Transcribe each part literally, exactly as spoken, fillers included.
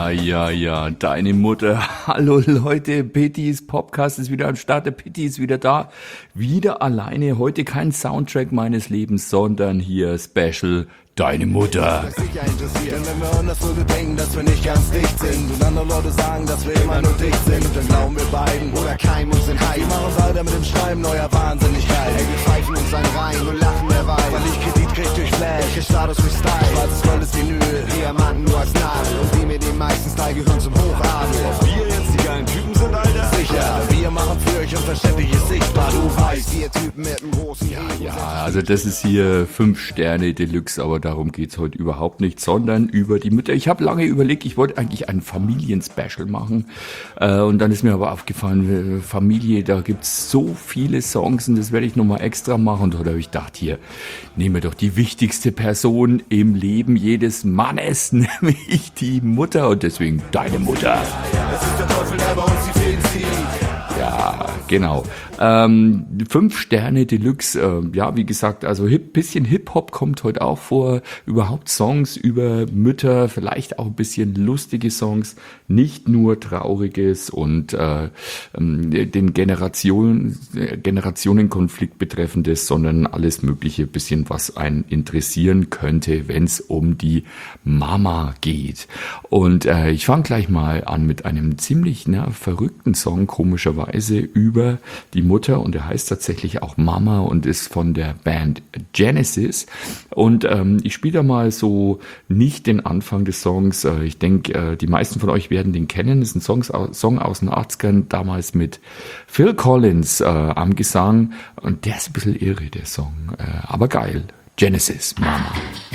Ja, ja, ja, deine Mutter. Hallo Leute, Pittys Podcast ist wieder am Start, der Pitti ist wieder da. Wieder alleine, heute kein Soundtrack meines Lebens, sondern hier Special Deine Mutter. Das sicher interessiert, wenn wir anderswo denken, dass wir nicht ganz dicht sind und andere Leute sagen, dass wir immer nur dicht sind, dann glauben wir beiden oder keinem uns in Heim. Wir machen uns Alter mit dem Schreiben neuer Wahnsinnigkeit. Ey, wir pfeifen uns einen rein und lachen dabei, weil ich Kredit krieg durch Flash, welche Status durch Style, schwarzes Gold ist Vinyl, Diamanten nur als Nadel und die mit dem meisten Style gehören zum Hochadel. Ob wir jetzt die geilen Typen sind, Alter? Sicher, wir machen für euch unverständliches sichtbar, du weißt, ihr Typen mit dem großen Ja, ja, also das ist hier fünf Sterne Deluxe, aber darum geht's heute überhaupt nicht, sondern über die Mütter. Ich habe lange überlegt, ich wollte eigentlich ein Familienspecial machen äh, und dann ist mir aber aufgefallen, Familie, da gibt's so viele Songs und das werde ich nochmal extra machen. Und da habe ich gedacht, hier, nehme doch die wichtigste Person im Leben jedes Mannes, nämlich die Mutter und deswegen deine Mutter. Das ist der Teufel, der bei uns die Fäden zieht. Ja, genau. Ähm, fünf Sterne Deluxe, äh, ja, wie gesagt, also hip, bisschen Hip-Hop kommt heute auch vor, überhaupt Songs über Mütter, vielleicht auch ein bisschen lustige Songs, nicht nur Trauriges und äh, den Generationen, Generationenkonflikt betreffendes, sondern alles mögliche, bisschen was einen interessieren könnte, wenn es um die Mama geht. Und äh, ich fange gleich mal an mit einem ziemlich na, verrückten Song, komischerweise, über die Mutter und er heißt tatsächlich auch Mama und ist von der Band Genesis und ähm, ich spiele da mal so nicht den Anfang des Songs, äh, ich denke, äh, die meisten von euch werden den kennen, das ist ein Song, Song aus den achtzigern, damals mit Phil Collins äh, am Gesang und der ist ein bisschen irre, der Song, äh, aber geil, Genesis, Mama.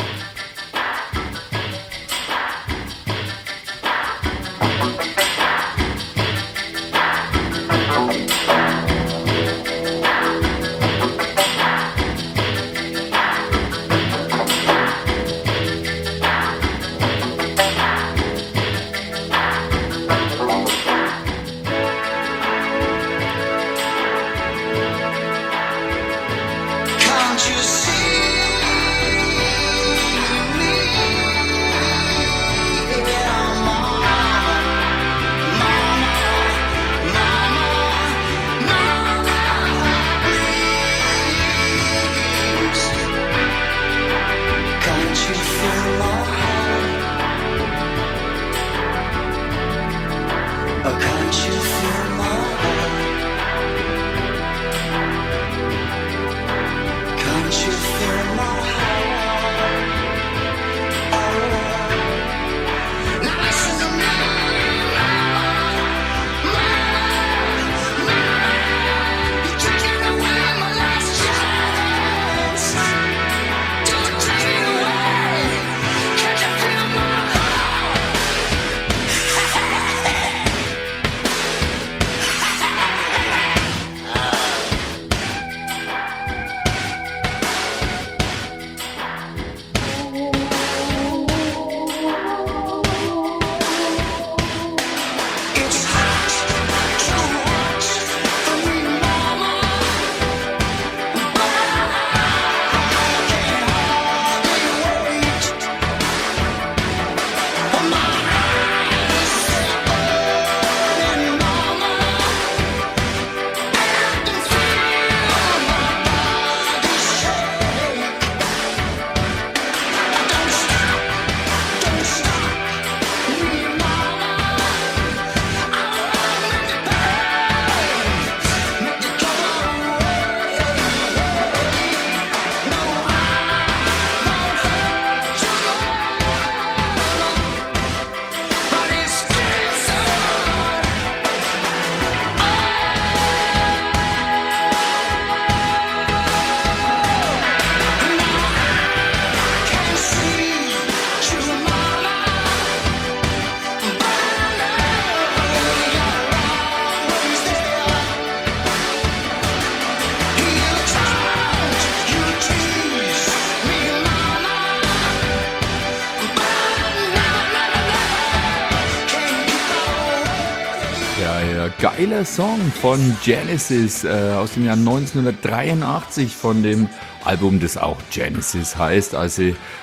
Geiler Song von Genesis äh, aus dem Jahr neunzehnhundertdreiundachtzig von dem Album, das auch Genesis heißt. Also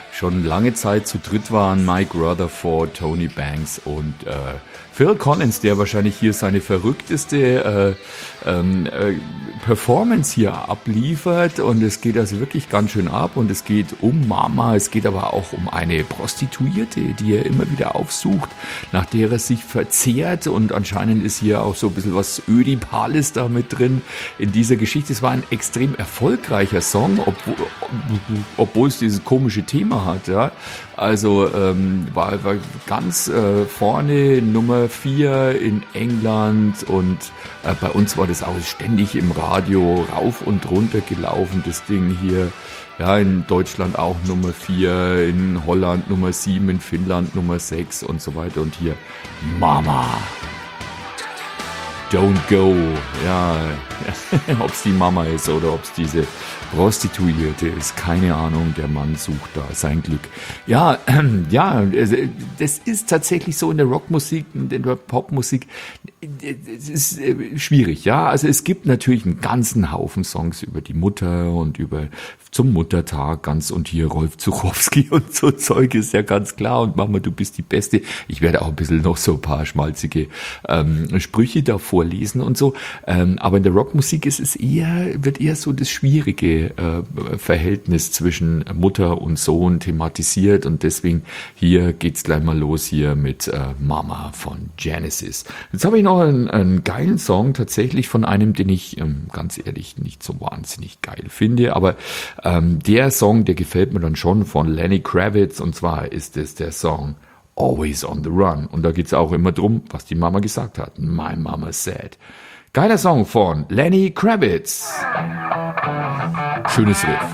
schon lange Zeit zu dritt waren, Mike Rutherford, Tony Banks und äh, Phil Collins, der wahrscheinlich hier seine verrückteste äh, ähm, äh, Performance hier abliefert, und es geht also wirklich ganz schön ab, und es geht um Mama, es geht aber auch um eine Prostituierte, die er immer wieder aufsucht, nach der er sich verzehrt, und anscheinend ist hier auch so ein bisschen was Ödipales da mit drin in dieser Geschichte. Es war ein extrem erfolgreicher Song, obwohl, obwohl es dieses komische Thema hat, ja. Also ähm, war, war ganz äh, vorne Nummer vier in England, und äh, bei uns war das auch ständig im Radio rauf und runter gelaufen, das Ding hier. Ja, in Deutschland auch Nummer vier, in Holland Nummer sieben, in Finnland Nummer sechs und so weiter. Und hier Mama, Don't Go. Ja, ob es die Mama ist oder ob es diese Prostituierte ist, keine Ahnung, der Mann sucht da sein Glück. Ja, äh, ja, das ist tatsächlich so in der Rockmusik, in der Popmusik, es ist äh, schwierig, ja. Also es gibt natürlich einen ganzen Haufen Songs über die Mutter und über zum Muttertag ganz, und hier Rolf Zuchowski und so Zeug ist ja ganz klar, und Mama, du bist die Beste. Ich werde auch ein bisschen noch so ein paar schmalzige ähm, Sprüche da vorlesen und so, ähm, aber in der Rockmusik ist es eher, wird eher so das schwierige äh, Verhältnis zwischen Mutter und Sohn thematisiert, und deswegen hier geht's gleich mal los hier mit äh, Mama von Genesis. Jetzt habe ich noch einen, einen geilen Song tatsächlich von einem, den ich ähm, ganz ehrlich nicht so wahnsinnig geil finde, aber ähm, der Song, der gefällt mir dann schon, von Lenny Kravitz, und zwar ist es der Song Always on the Run, und da geht's auch immer drum, was die Mama gesagt hat. My Mama Said. Geiler Song von Lenny Kravitz. Schönes Riff.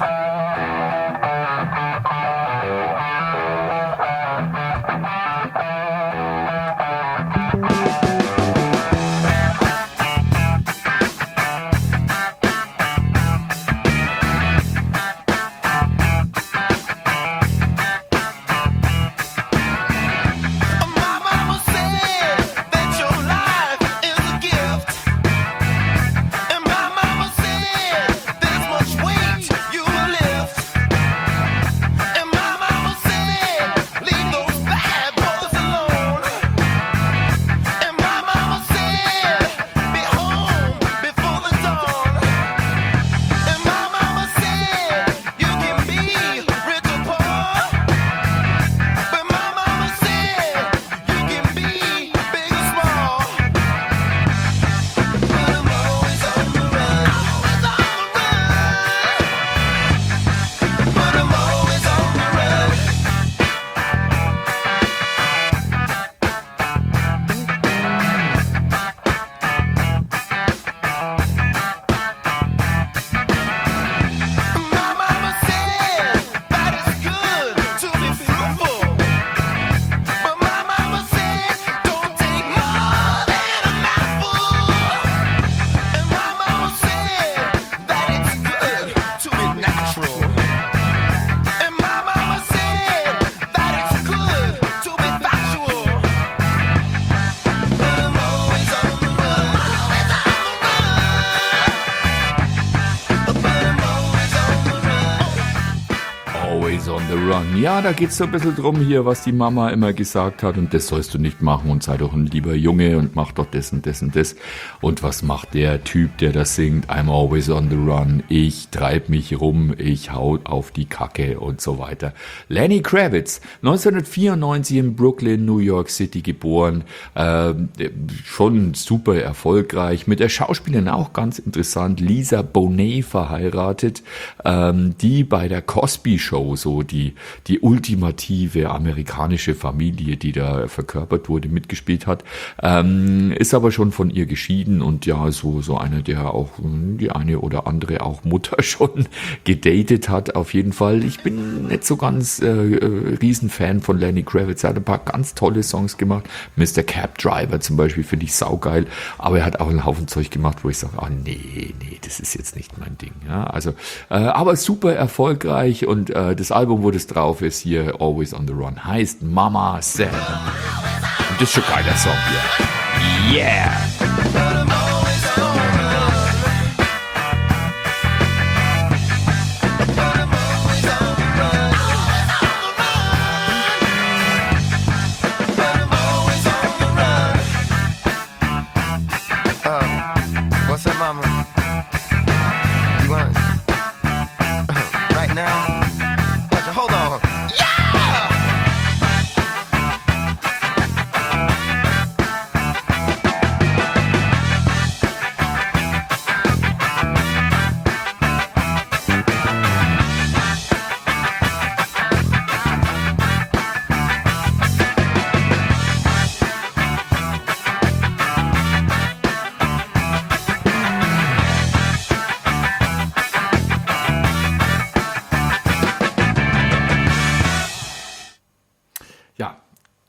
Ja, da geht's so ein bisschen drum hier, was die Mama immer gesagt hat, und das sollst du nicht machen, und sei doch ein lieber Junge und mach doch das und das und das. Und was macht der Typ, der das singt? I'm always on the run. Ich treib mich rum, ich hau auf die Kacke und so weiter. Lenny Kravitz, neunzehnhundertvierundneunzig in Brooklyn, New York City geboren, äh, schon super erfolgreich, mit der Schauspielerin auch ganz interessant, Lisa Bonet verheiratet, ähm, die bei der Cosby Show so die die ultimative amerikanische Familie, die da verkörpert wurde, mitgespielt hat, ähm, ist aber schon von ihr geschieden, und ja, so so einer, der auch die eine oder andere auch Mutter schon gedatet hat, auf jeden Fall. Ich bin nicht so ganz äh, äh, Riesenfan von Lenny Kravitz, er hat ein paar ganz tolle Songs gemacht, Mister Cab Driver zum Beispiel finde ich saugeil, aber er hat auch einen Haufen Zeug gemacht, wo ich sage, ah nee, nee, das ist jetzt nicht mein Ding. Ja, also, äh, aber super erfolgreich, und äh, das Album, wo das drauf ist, hier Always on the Run, heißt Mama Said. Und das ist schon ein geiler Song hier. Yeah!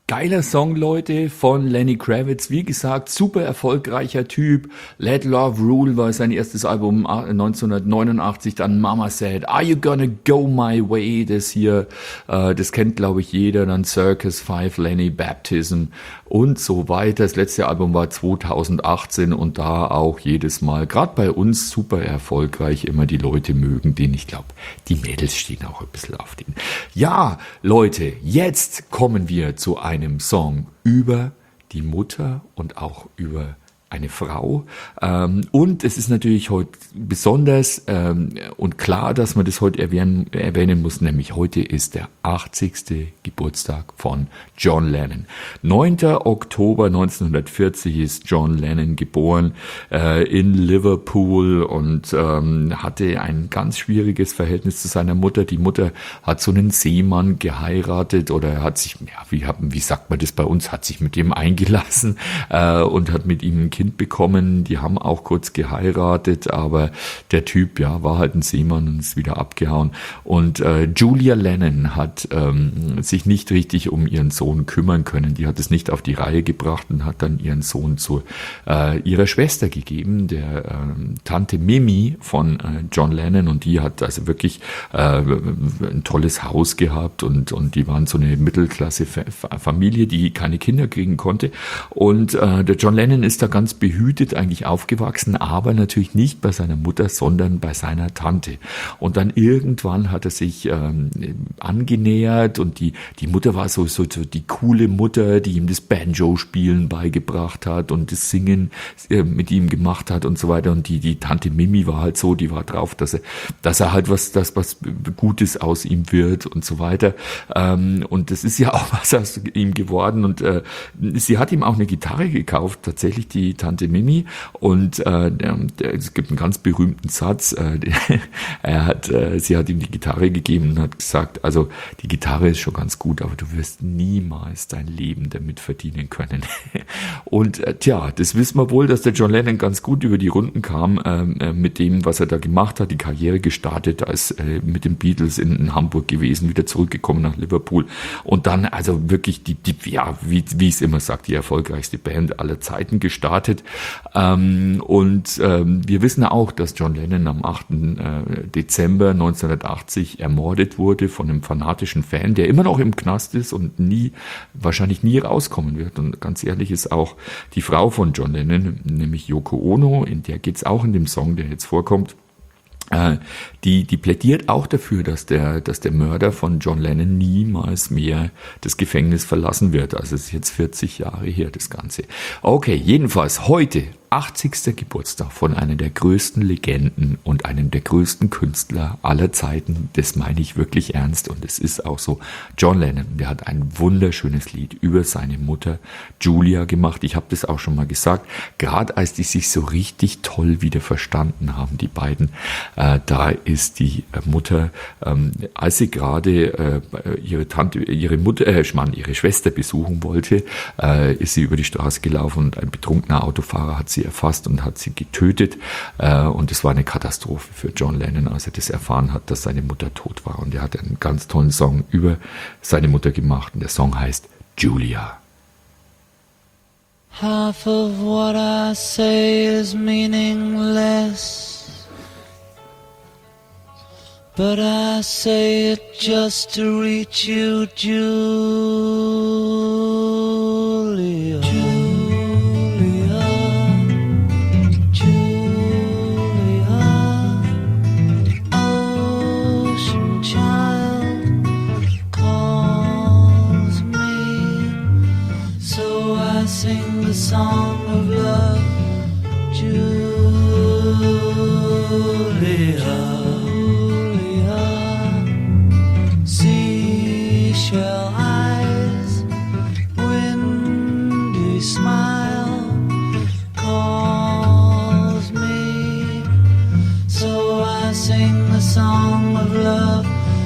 Geiler Song, Leute, von Lenny Kravitz. Wie gesagt, super erfolgreicher Typ. Let Love Rule war sein erstes Album neunzehnhundertneunundachtzig. Dann Mama Said, Are You Gonna Go My Way? Das hier, äh, das kennt, glaube ich, jeder. Dann Circus Five, Lenny, Baptism und so weiter. Das letzte Album war zweitausendachtzehn und da auch jedes Mal, gerade bei uns, super erfolgreich. Immer die Leute mögen den. Ich glaube, die Mädels stehen auch ein bisschen auf den. Ja, Leute, jetzt kommen wir zu einem einem Song über die Mutter und auch über eine Frau. Ähm, und es ist natürlich heute besonders ähm, und klar, dass man das heute erwähnen, erwähnen muss, nämlich heute ist der achtzigste Geburtstag von John Lennon. neunter Oktober neunzehnhundertvierzig ist John Lennon geboren äh, in Liverpool und ähm, hatte ein ganz schwieriges Verhältnis zu seiner Mutter. Die Mutter hat so einen Seemann geheiratet oder hat sich, ja, wie, wie sagt man das bei uns, hat sich mit dem eingelassen äh, und hat mit ihm ein Kind bekommen. Die haben auch kurz geheiratet, aber der Typ, ja, war halt ein Seemann und ist wieder abgehauen. Und äh, Julia Lennon hat ähm, sich nicht richtig um ihren Sohn kümmern können. Die hat es nicht auf die Reihe gebracht und hat dann ihren Sohn zu äh, ihrer Schwester gegeben, der äh, Tante Mimi von äh, John Lennon, und die hat also wirklich äh, ein tolles Haus gehabt und, und die waren so eine Mittelklasse-Familie, die keine Kinder kriegen konnte. Und äh, der John Lennon ist da ganz behütet eigentlich aufgewachsen, aber natürlich nicht bei seiner Mutter, sondern bei seiner Tante. Und dann irgendwann hat er sich ähm, angenähert und die, die Mutter war so, so, so die coole Mutter, die ihm das Banjo-Spielen beigebracht hat und das Singen äh, mit ihm gemacht hat und so weiter. Und die, die Tante Mimi war halt so, die war drauf, dass er, dass er halt was, das, was Gutes aus ihm wird und so weiter. Ähm, und das ist ja auch was aus ihm geworden. Und äh, sie hat ihm auch eine Gitarre gekauft, tatsächlich die Tante Mimi, und äh, der, der, es gibt einen ganz berühmten Satz, äh, der, er hat, äh, sie hat ihm die Gitarre gegeben und hat gesagt, also die Gitarre ist schon ganz gut, aber du wirst niemals dein Leben damit verdienen können. Und äh, tja, das wissen wir wohl, dass der John Lennon ganz gut über die Runden kam äh, mit dem, was er da gemacht hat, die Karriere gestartet, als äh, mit den Beatles in, in Hamburg gewesen, wieder zurückgekommen nach Liverpool und dann also wirklich die, die ja, wie, wie ich es immer sage, die erfolgreichste Band aller Zeiten gestartet. Ähm, und ähm, wir wissen auch, dass John Lennon am achten Dezember neunzehnhundertachtzig ermordet wurde von einem fanatischen Fan, der immer noch im Knast ist und nie, wahrscheinlich nie rauskommen wird. Und ganz ehrlich ist auch die Frau von John Lennon, nämlich Yoko Ono, in der geht's auch in dem Song, der jetzt vorkommt, Die, die plädiert auch dafür, dass der, dass der Mörder von John Lennon niemals mehr das Gefängnis verlassen wird. Also es ist jetzt vierzig Jahre her, das Ganze. Okay, jedenfalls heute, achtzigster Geburtstag von einer der größten Legenden und einem der größten Künstler aller Zeiten. Das meine ich wirklich ernst und es ist auch so. John Lennon, der hat ein wunderschönes Lied über seine Mutter Julia gemacht. Ich habe das auch schon mal gesagt. Gerade als die sich so richtig toll wieder verstanden haben, die beiden, äh, da ist die Mutter, ähm, als sie gerade äh, ihre Tante, ihre Mutter, äh, Mann, ihre Schwester besuchen wollte, äh, ist sie über die Straße gelaufen und ein betrunkener Autofahrer hat sie erfasst und hat sie getötet. Äh, und es war eine Katastrophe für John Lennon, als er das erfahren hat, dass seine Mutter tot war. Und er hat einen ganz tollen Song über seine Mutter gemacht. Und der Song heißt Julia. Half of what I say is meaningless, but I say it just to reach you, Julia. Julia, Julia, ocean child calls me, so I sing the song of love, Julia. Seashell eyes, windy smile calls me, so I sing the song of love,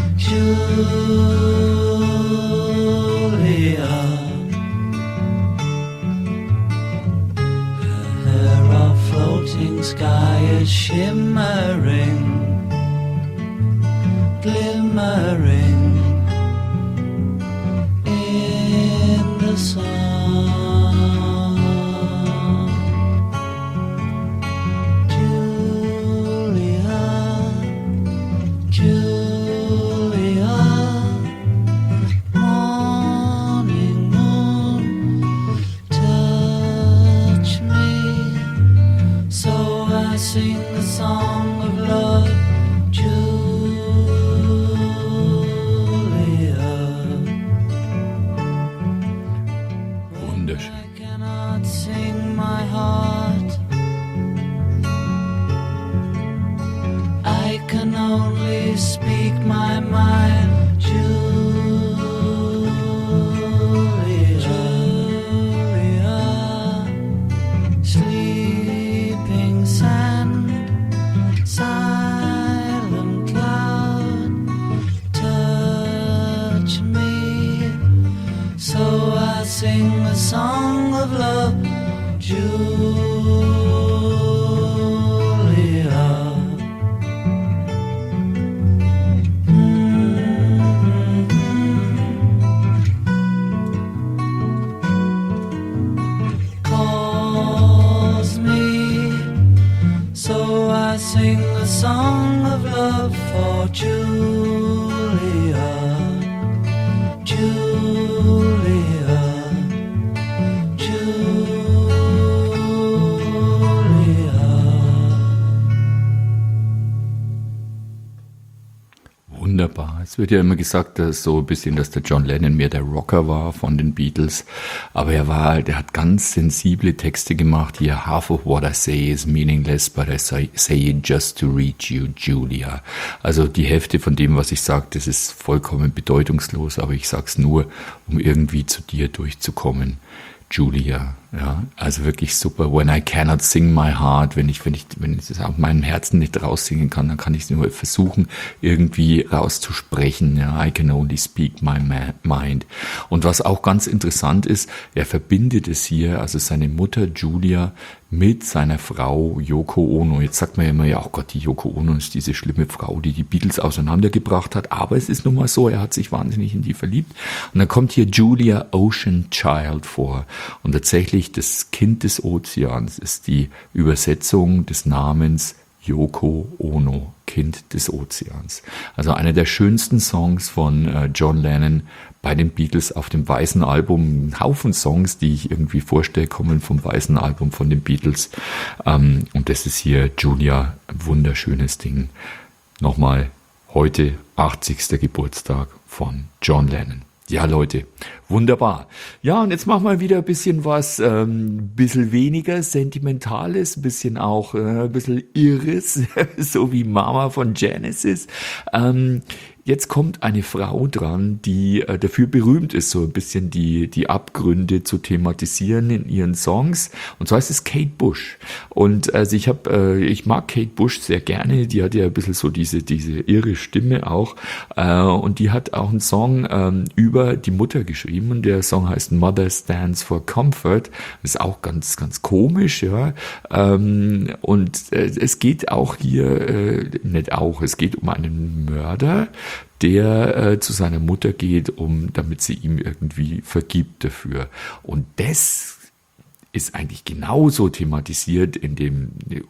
Julia. Her hair of floating sky is shimmering, glimmering in the sing the song of love, Julia. Wunderschön. I cannot sing my heart, I can only speak my mind, Julia, Julia. Sleeping sand, silent cloud, touch me, so I sing the song of love, Julia. Calls me, so I sing the song of love for Julia, Julia, Julia. Wunderbar. Es wird ja immer gesagt, dass so ein bisschen, dass der John Lennon mehr der Rocker war von den Beatles. Aber er war, der hat ganz sensible Texte gemacht. Hier, half of what I say is meaningless, but I say, say it just to reach you, Julia. Also die Hälfte von dem, was ich sage, das ist vollkommen bedeutungslos, aber ich sag's nur, um irgendwie zu dir durchzukommen. Julia, ja, also wirklich super. When I cannot sing my heart, wenn ich, wenn ich, wenn ich das auf meinem Herzen nicht raussingen kann, dann kann ich es nur versuchen, irgendwie rauszusprechen. Ja, I can only speak my mind. Und was auch ganz interessant ist, er verbindet es hier, also seine Mutter Julia mit seiner Frau Yoko Ono. Jetzt sagt man ja immer, ja, oh Gott, die Yoko Ono ist diese schlimme Frau, die die Beatles auseinandergebracht hat. Aber es ist nun mal so, er hat sich wahnsinnig in die verliebt. Und dann kommt hier Julia Ocean Child vor. Und tatsächlich das Kind des Ozeans ist die Übersetzung des Namens Yoko Ono, Kind des Ozeans. Also einer der schönsten Songs von äh, John Lennon bei den Beatles auf dem weißen Album. Ein Haufen Songs, die ich irgendwie vorstelle, kommen vom weißen Album von den Beatles. Ähm, und das ist hier Julia, ein wunderschönes Ding. Nochmal heute achtzigster Geburtstag von John Lennon. Ja, Leute, wunderbar. Ja, und jetzt machen wir wieder ein bisschen was, ähm, bisschen weniger Sentimentales, ein bisschen auch, äh, ein bisschen Irres, so wie Mama von Genesis. Ähm, Jetzt kommt eine Frau dran, die äh, dafür berühmt ist, so ein bisschen die die Abgründe zu thematisieren in ihren Songs. Und zwar ist es Kate Bush. Und also ich habe, äh, ich mag Kate Bush sehr gerne. Die hat ja ein bisschen so diese diese irre Stimme auch. Äh, und die hat auch einen Song ähm, über die Mutter geschrieben. Und der Song heißt Mother Stands for Comfort. Das ist auch ganz ganz komisch, ja. Ähm, und äh, es geht auch hier äh, nicht auch. Es geht um einen Mörder, der äh, zu seiner Mutter geht, um, damit sie ihm irgendwie vergibt dafür. Und das ist eigentlich genauso thematisiert in dem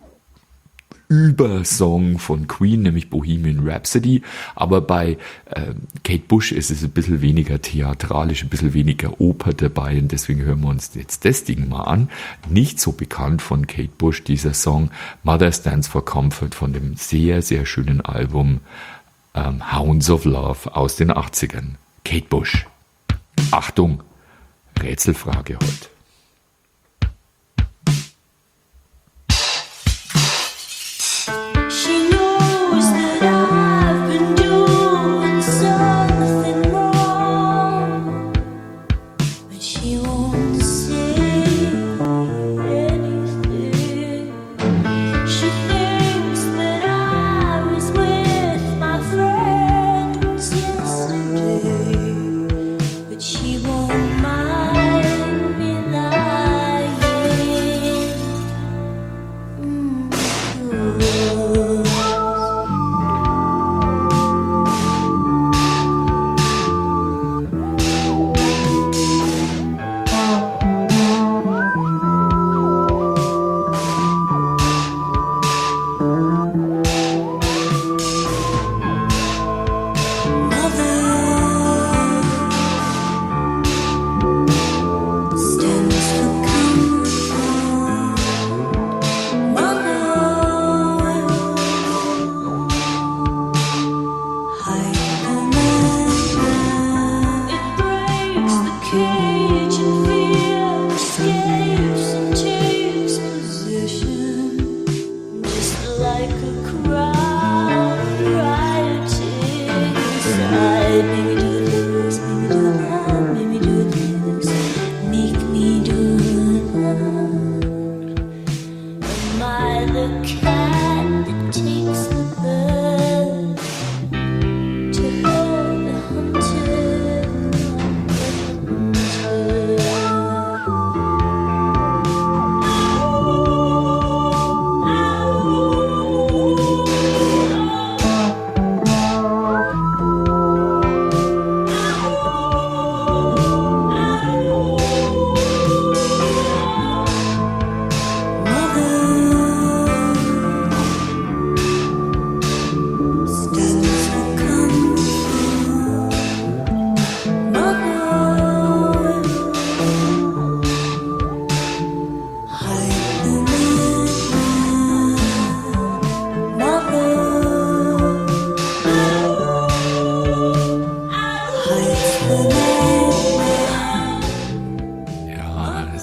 Übersong von Queen, nämlich Bohemian Rhapsody. Aber bei äh, Kate Bush ist es ein bisschen weniger theatralisch, ein bisschen weniger Oper dabei. Und deswegen hören wir uns jetzt das Ding mal an. Nicht so bekannt von Kate Bush, dieser Song Mother Stands for Comfort von dem sehr, sehr schönen Album Um, Hounds of Love aus den achtzigern. Kate Bush. Achtung, Rätselfrage heute. She won't mind me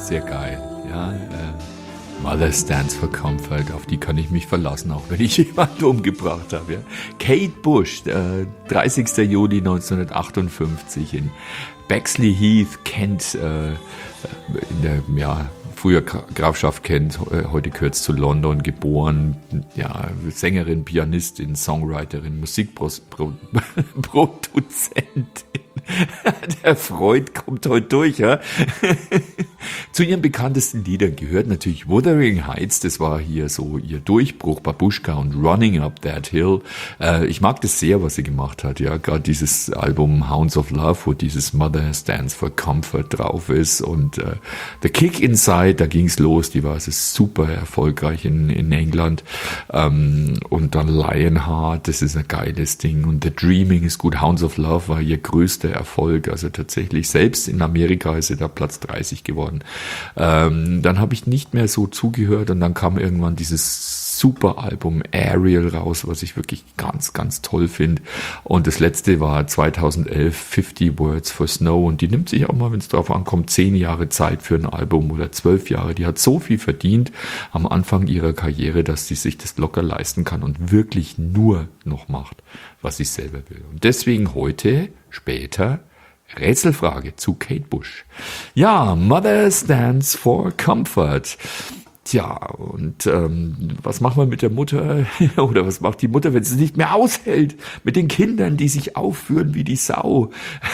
sehr geil. Ja, äh, Mother Stands for Comfort, auf die kann ich mich verlassen, auch wenn ich jemanden umgebracht habe. Ja. Kate Bush, äh, dreißigster Juli neunzehnhundertachtundfünfzig in Bexley Heath, Kent, äh, in der, ja, früher Grafschaft Kent, heute gehört es zu London, geboren, ja, Sängerin, Pianistin, Songwriterin, Musikproduzentin. Der Freud kommt heute durch, ja. Zu ihren bekanntesten Liedern gehört natürlich Wuthering Heights, das war hier so ihr Durchbruch, Babushka und Running Up That Hill. Äh, ich mag das sehr, was sie gemacht hat, ja, gerade dieses Album Hounds of Love, wo dieses Mother Stands for Comfort drauf ist und äh, The Kick Inside, da ging's los, die war also super erfolgreich in, in England, ähm, und dann Lionheart, das ist ein geiles Ding und The Dreaming ist gut, Hounds of Love war ihr größter Erfolg, also tatsächlich, selbst in Amerika ist sie da Platz dreißig geworden. Ähm, dann habe ich nicht mehr so zugehört und dann kam irgendwann dieses super Album Ariel raus, was ich wirklich ganz, ganz toll finde. Und das letzte war zweitausendelf, fifty Words for Snow und die nimmt sich auch mal, wenn es drauf ankommt, zehn Jahre Zeit für ein Album oder zwölf Jahre. Die hat so viel verdient am Anfang ihrer Karriere, dass sie sich das locker leisten kann und wirklich nur noch macht, was sie selber will. Und deswegen heute, später, Rätselfrage zu Kate Bush. Ja, Mother Stands for Comfort. Tja, und ähm, was macht man mit der Mutter oder was macht die Mutter, wenn sie es nicht mehr aushält mit den Kindern, die sich aufführen wie die Sau?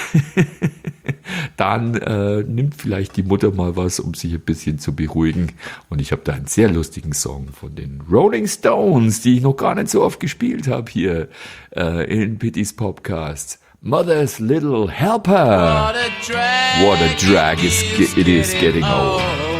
Dann äh, nimmt vielleicht die Mutter mal was, um sich ein bisschen zu beruhigen. Und ich habe da einen sehr lustigen Song von den Rolling Stones, die ich noch gar nicht so oft gespielt habe hier äh, in Pittys Podcast. Mother's Little Helper. What a drag, What a drag is ge- it is getting old.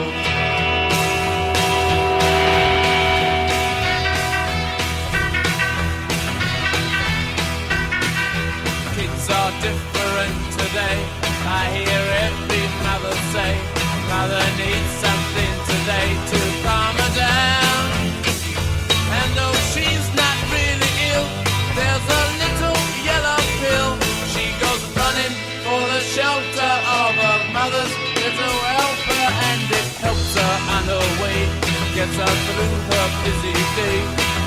Kids are different today. I hear every mother say, mother needs something today to calm her down. And though she's not really ill, there's a little yellow pill. She goes running for the shelter of her mother's little helper, and it helps her on her way, gets her through her busy day.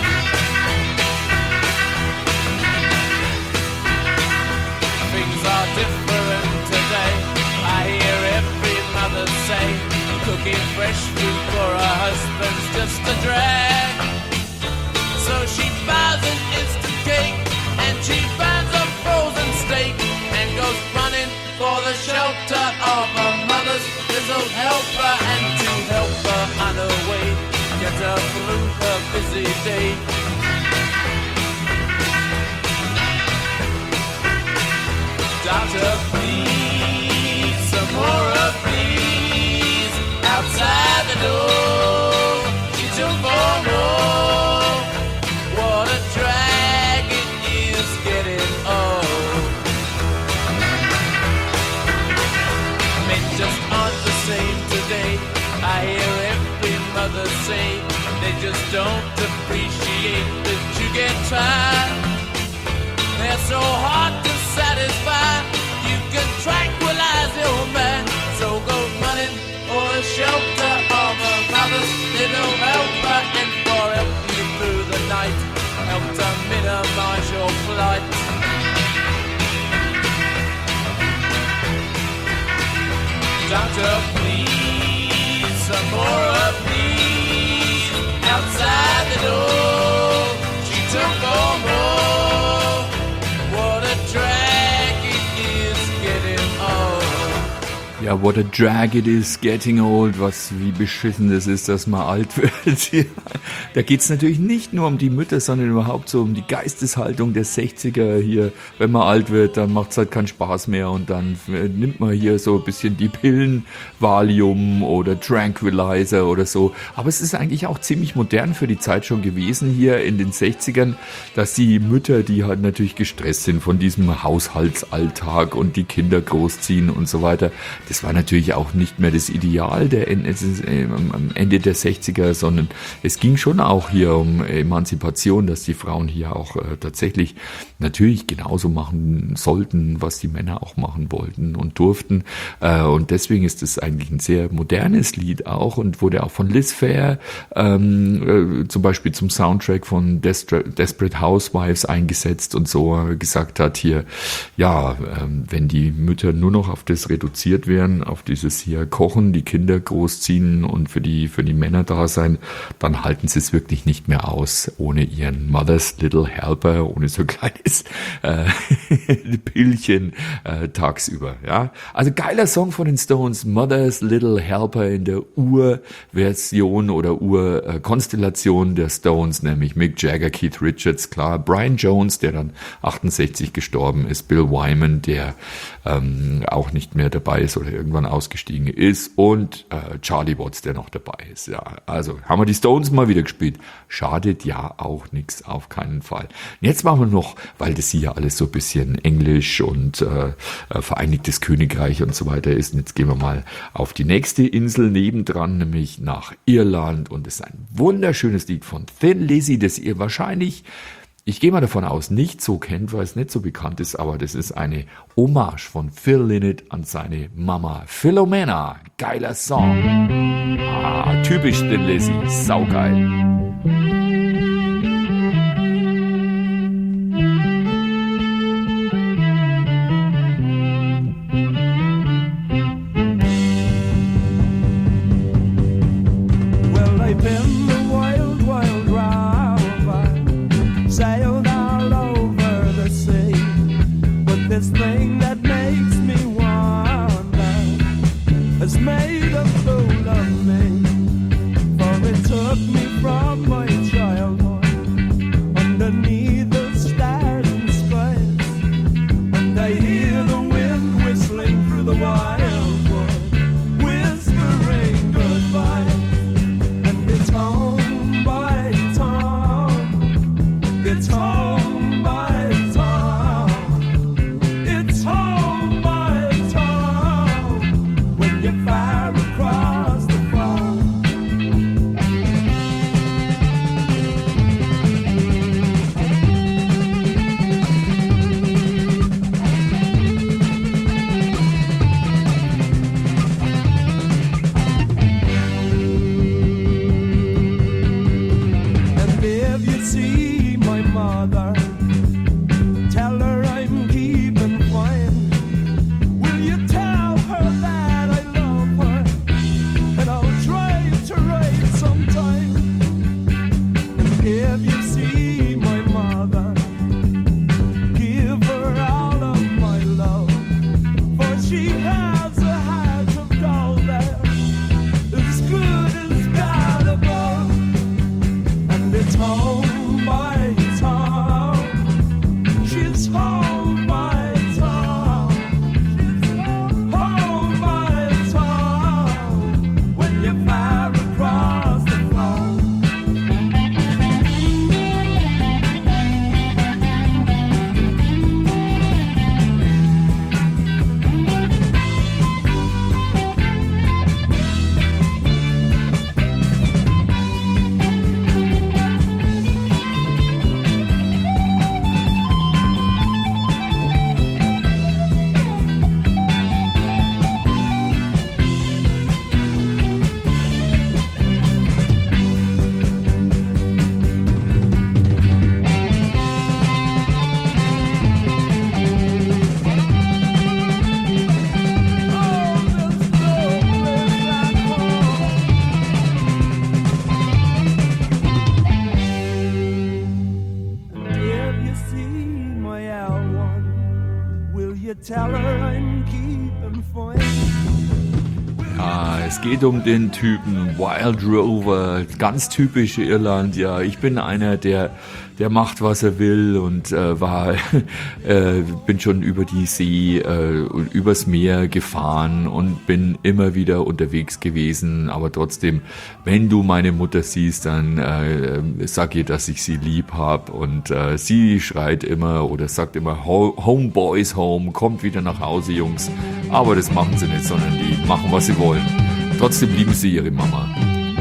Things are different today. I hear every mother say, cooking fresh food for her husband's just a drag. So she buys an instant cake and she finds a frozen steak and goes running for the shelter of her mother's little helper, and to help her on her way, get her through her busy day. Doctor, please, some more of these outside the door. She took for more. What a drag it is getting old. Men just aren't the same today. I hear every mother say they just don't appreciate that you get tired. They're so hard to satisfy. You can tranquilize your man. So go running for the shelter of a mother's little helper, and for help you through the night, help to minimize your flight. Doctor, please, some more of these outside the door. She took for more. What a drag it is getting old. Ja, what a drag it is getting old. Was, wie beschissen das ist, dass man alt wird. Da geht's natürlich nicht nur um die Mütter, sondern überhaupt so um die Geisteshaltung der sechziger hier. Wenn man alt wird, dann macht's halt keinen Spaß mehr und dann nimmt man hier so ein bisschen die Pillen, Valium oder Tranquilizer oder so. Aber es ist eigentlich auch ziemlich modern für die Zeit schon gewesen hier in den sechzigern, dass die Mütter, die halt natürlich gestresst sind von diesem Haushaltsalltag und die Kinder großziehen und so weiter, das das war natürlich auch nicht mehr das Ideal der am Ende der sechziger, sondern es ging schon auch hier um Emanzipation, dass die Frauen hier auch äh, tatsächlich natürlich genauso machen sollten, was die Männer auch machen wollten und durften. Äh, und deswegen ist es eigentlich ein sehr modernes Lied auch und wurde auch von Liz Phair ähm, äh, zum Beispiel zum Soundtrack von Destra- Desperate Housewives eingesetzt und so gesagt hat hier, ja, ähm, wenn die Mütter nur noch auf das reduziert werden, auf dieses hier Kochen, die Kinder großziehen und für die, für die Männer da sein, dann halten sie es wirklich nicht mehr aus, ohne ihren Mother's Little Helper, ohne so ein kleines äh, Pillchen äh, tagsüber. Ja, also geiler Song von den Stones, Mother's Little Helper in der Urversion oder Urkonstellation der Stones, nämlich Mick Jagger, Keith Richards, klar, Brian Jones, der dann achtundsechzig gestorben ist, Bill Wyman, der ähm, auch nicht mehr dabei ist oder irgendwann ausgestiegen ist und äh, Charlie Watts, der noch dabei ist. Ja, also haben wir die Stones mal wieder gespielt. Schadet ja auch nichts, auf keinen Fall. Und jetzt machen wir noch, weil das hier alles so ein bisschen Englisch und äh, Vereinigtes Königreich und so weiter ist. Und jetzt gehen wir mal auf die nächste Insel nebendran, nämlich nach Irland. Und es ist ein wunderschönes Lied von Thin Lizzy, das ihr wahrscheinlich, ich gehe mal davon aus, nicht so kennt, weil es nicht so bekannt ist, aber das ist eine Hommage von Phil Lynott an seine Mama Philomena. Geiler Song. Ah, typisch Thin Lizzy, saugeil. This thing that makes me wonder has made a fool of me, for it took me from my childhood underneath the stars and skies, and I hear the wind whistling through the wildwood, whispering goodbye, and it's home by town, it's home by es geht um den Typen Wild Rover, ganz typisch Irland. Ja, ich bin einer, der der macht, was er will und äh, war, äh, bin schon über die See äh, und übers Meer gefahren und bin immer wieder unterwegs gewesen. Aber trotzdem, wenn du meine Mutter siehst, dann äh, sag ihr, dass ich sie lieb hab. Und äh, sie schreit immer oder sagt immer, Home Boys Home, kommt wieder nach Hause, Jungs. Aber das machen sie nicht, sondern die machen, was sie wollen. Trotzdem lieben sie ihre Mama.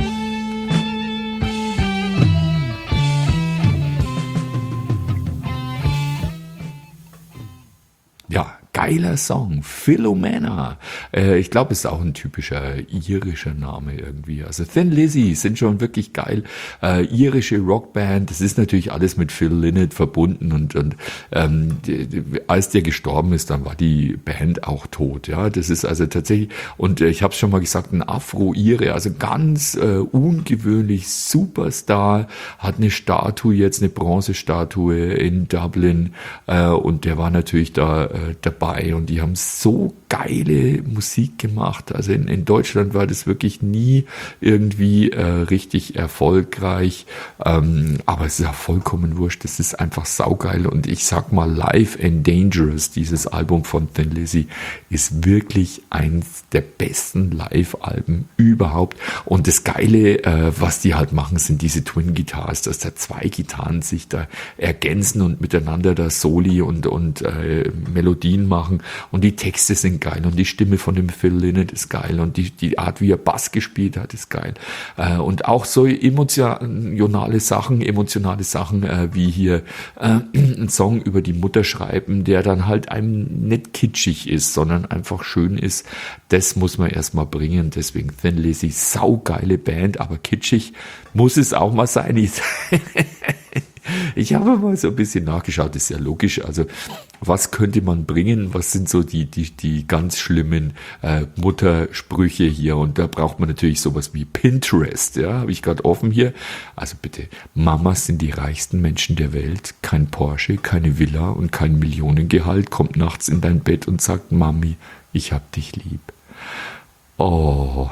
Ja, geiler Song, Philomena. Äh, ich glaube, es ist auch ein typischer irischer Name irgendwie. Also Thin Lizzy sind schon wirklich geil. Äh, irische Rockband, das ist natürlich alles mit Phil Lynott verbunden und, und ähm, die, die, als der gestorben ist, dann war die Band auch tot. Ja, das ist also tatsächlich, und äh, ich habe es schon mal gesagt, ein Afro-Ire, also ganz äh, ungewöhnlich, Superstar, hat eine Statue jetzt, eine Bronzestatue in Dublin äh, und der war natürlich da äh, dabei und die haben so geile Musik gemacht. Also in, in Deutschland war das wirklich nie irgendwie äh, richtig erfolgreich, ähm, aber es ist ja vollkommen wurscht, das ist einfach saugeil und ich sag mal, Live and Dangerous, dieses Album von Thin Lizzy, ist wirklich eins der besten Live-Alben überhaupt und das Geile, äh, was die halt machen, sind diese Twin Guitars, dass da zwei Gitarren sich da ergänzen und miteinander da Soli und, und äh, Melodien machen und die Texte sind geil und die Stimme von dem Phil Lynott ist geil und die, die Art, wie er Bass gespielt hat, ist geil. Äh, und auch so emotionale Sachen, emotionale Sachen, äh, wie hier äh, ein Song über die Mutter schreiben, der dann halt einem nicht kitschig ist, sondern einfach schön ist, das muss man erstmal bringen. Deswegen Thin Lizzy, saugeile Band, aber kitschig muss es auch mal sein. Ich Ich habe mal so ein bisschen nachgeschaut, das ist ja logisch, also was könnte man bringen, was sind so die die die ganz schlimmen äh, Muttersprüche hier und da braucht man natürlich sowas wie Pinterest, ja, habe ich gerade offen hier, also bitte, Mamas sind die reichsten Menschen der Welt, kein Porsche, keine Villa und kein Millionengehalt, kommt nachts in dein Bett und sagt, Mami, ich hab dich lieb. Oh...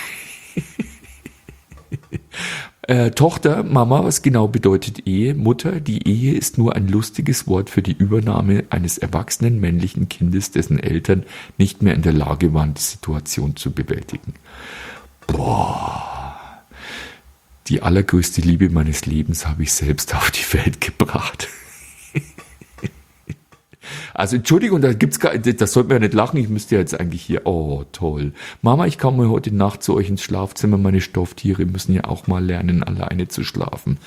Äh, Tochter, Mama, was genau bedeutet Ehe? Mutter, die Ehe ist nur ein lustiges Wort für die Übernahme eines erwachsenen männlichen Kindes, dessen Eltern nicht mehr in der Lage waren, die Situation zu bewältigen. Boah, die allergrößte Liebe meines Lebens habe ich selbst auf die Welt gebracht. Also Entschuldigung, da gibt's gar, das sollte man ja nicht lachen, ich müsste ja jetzt eigentlich hier, oh toll. Mama, ich komme heute Nacht zu euch ins Schlafzimmer, meine Stofftiere müssen ja auch mal lernen, alleine zu schlafen.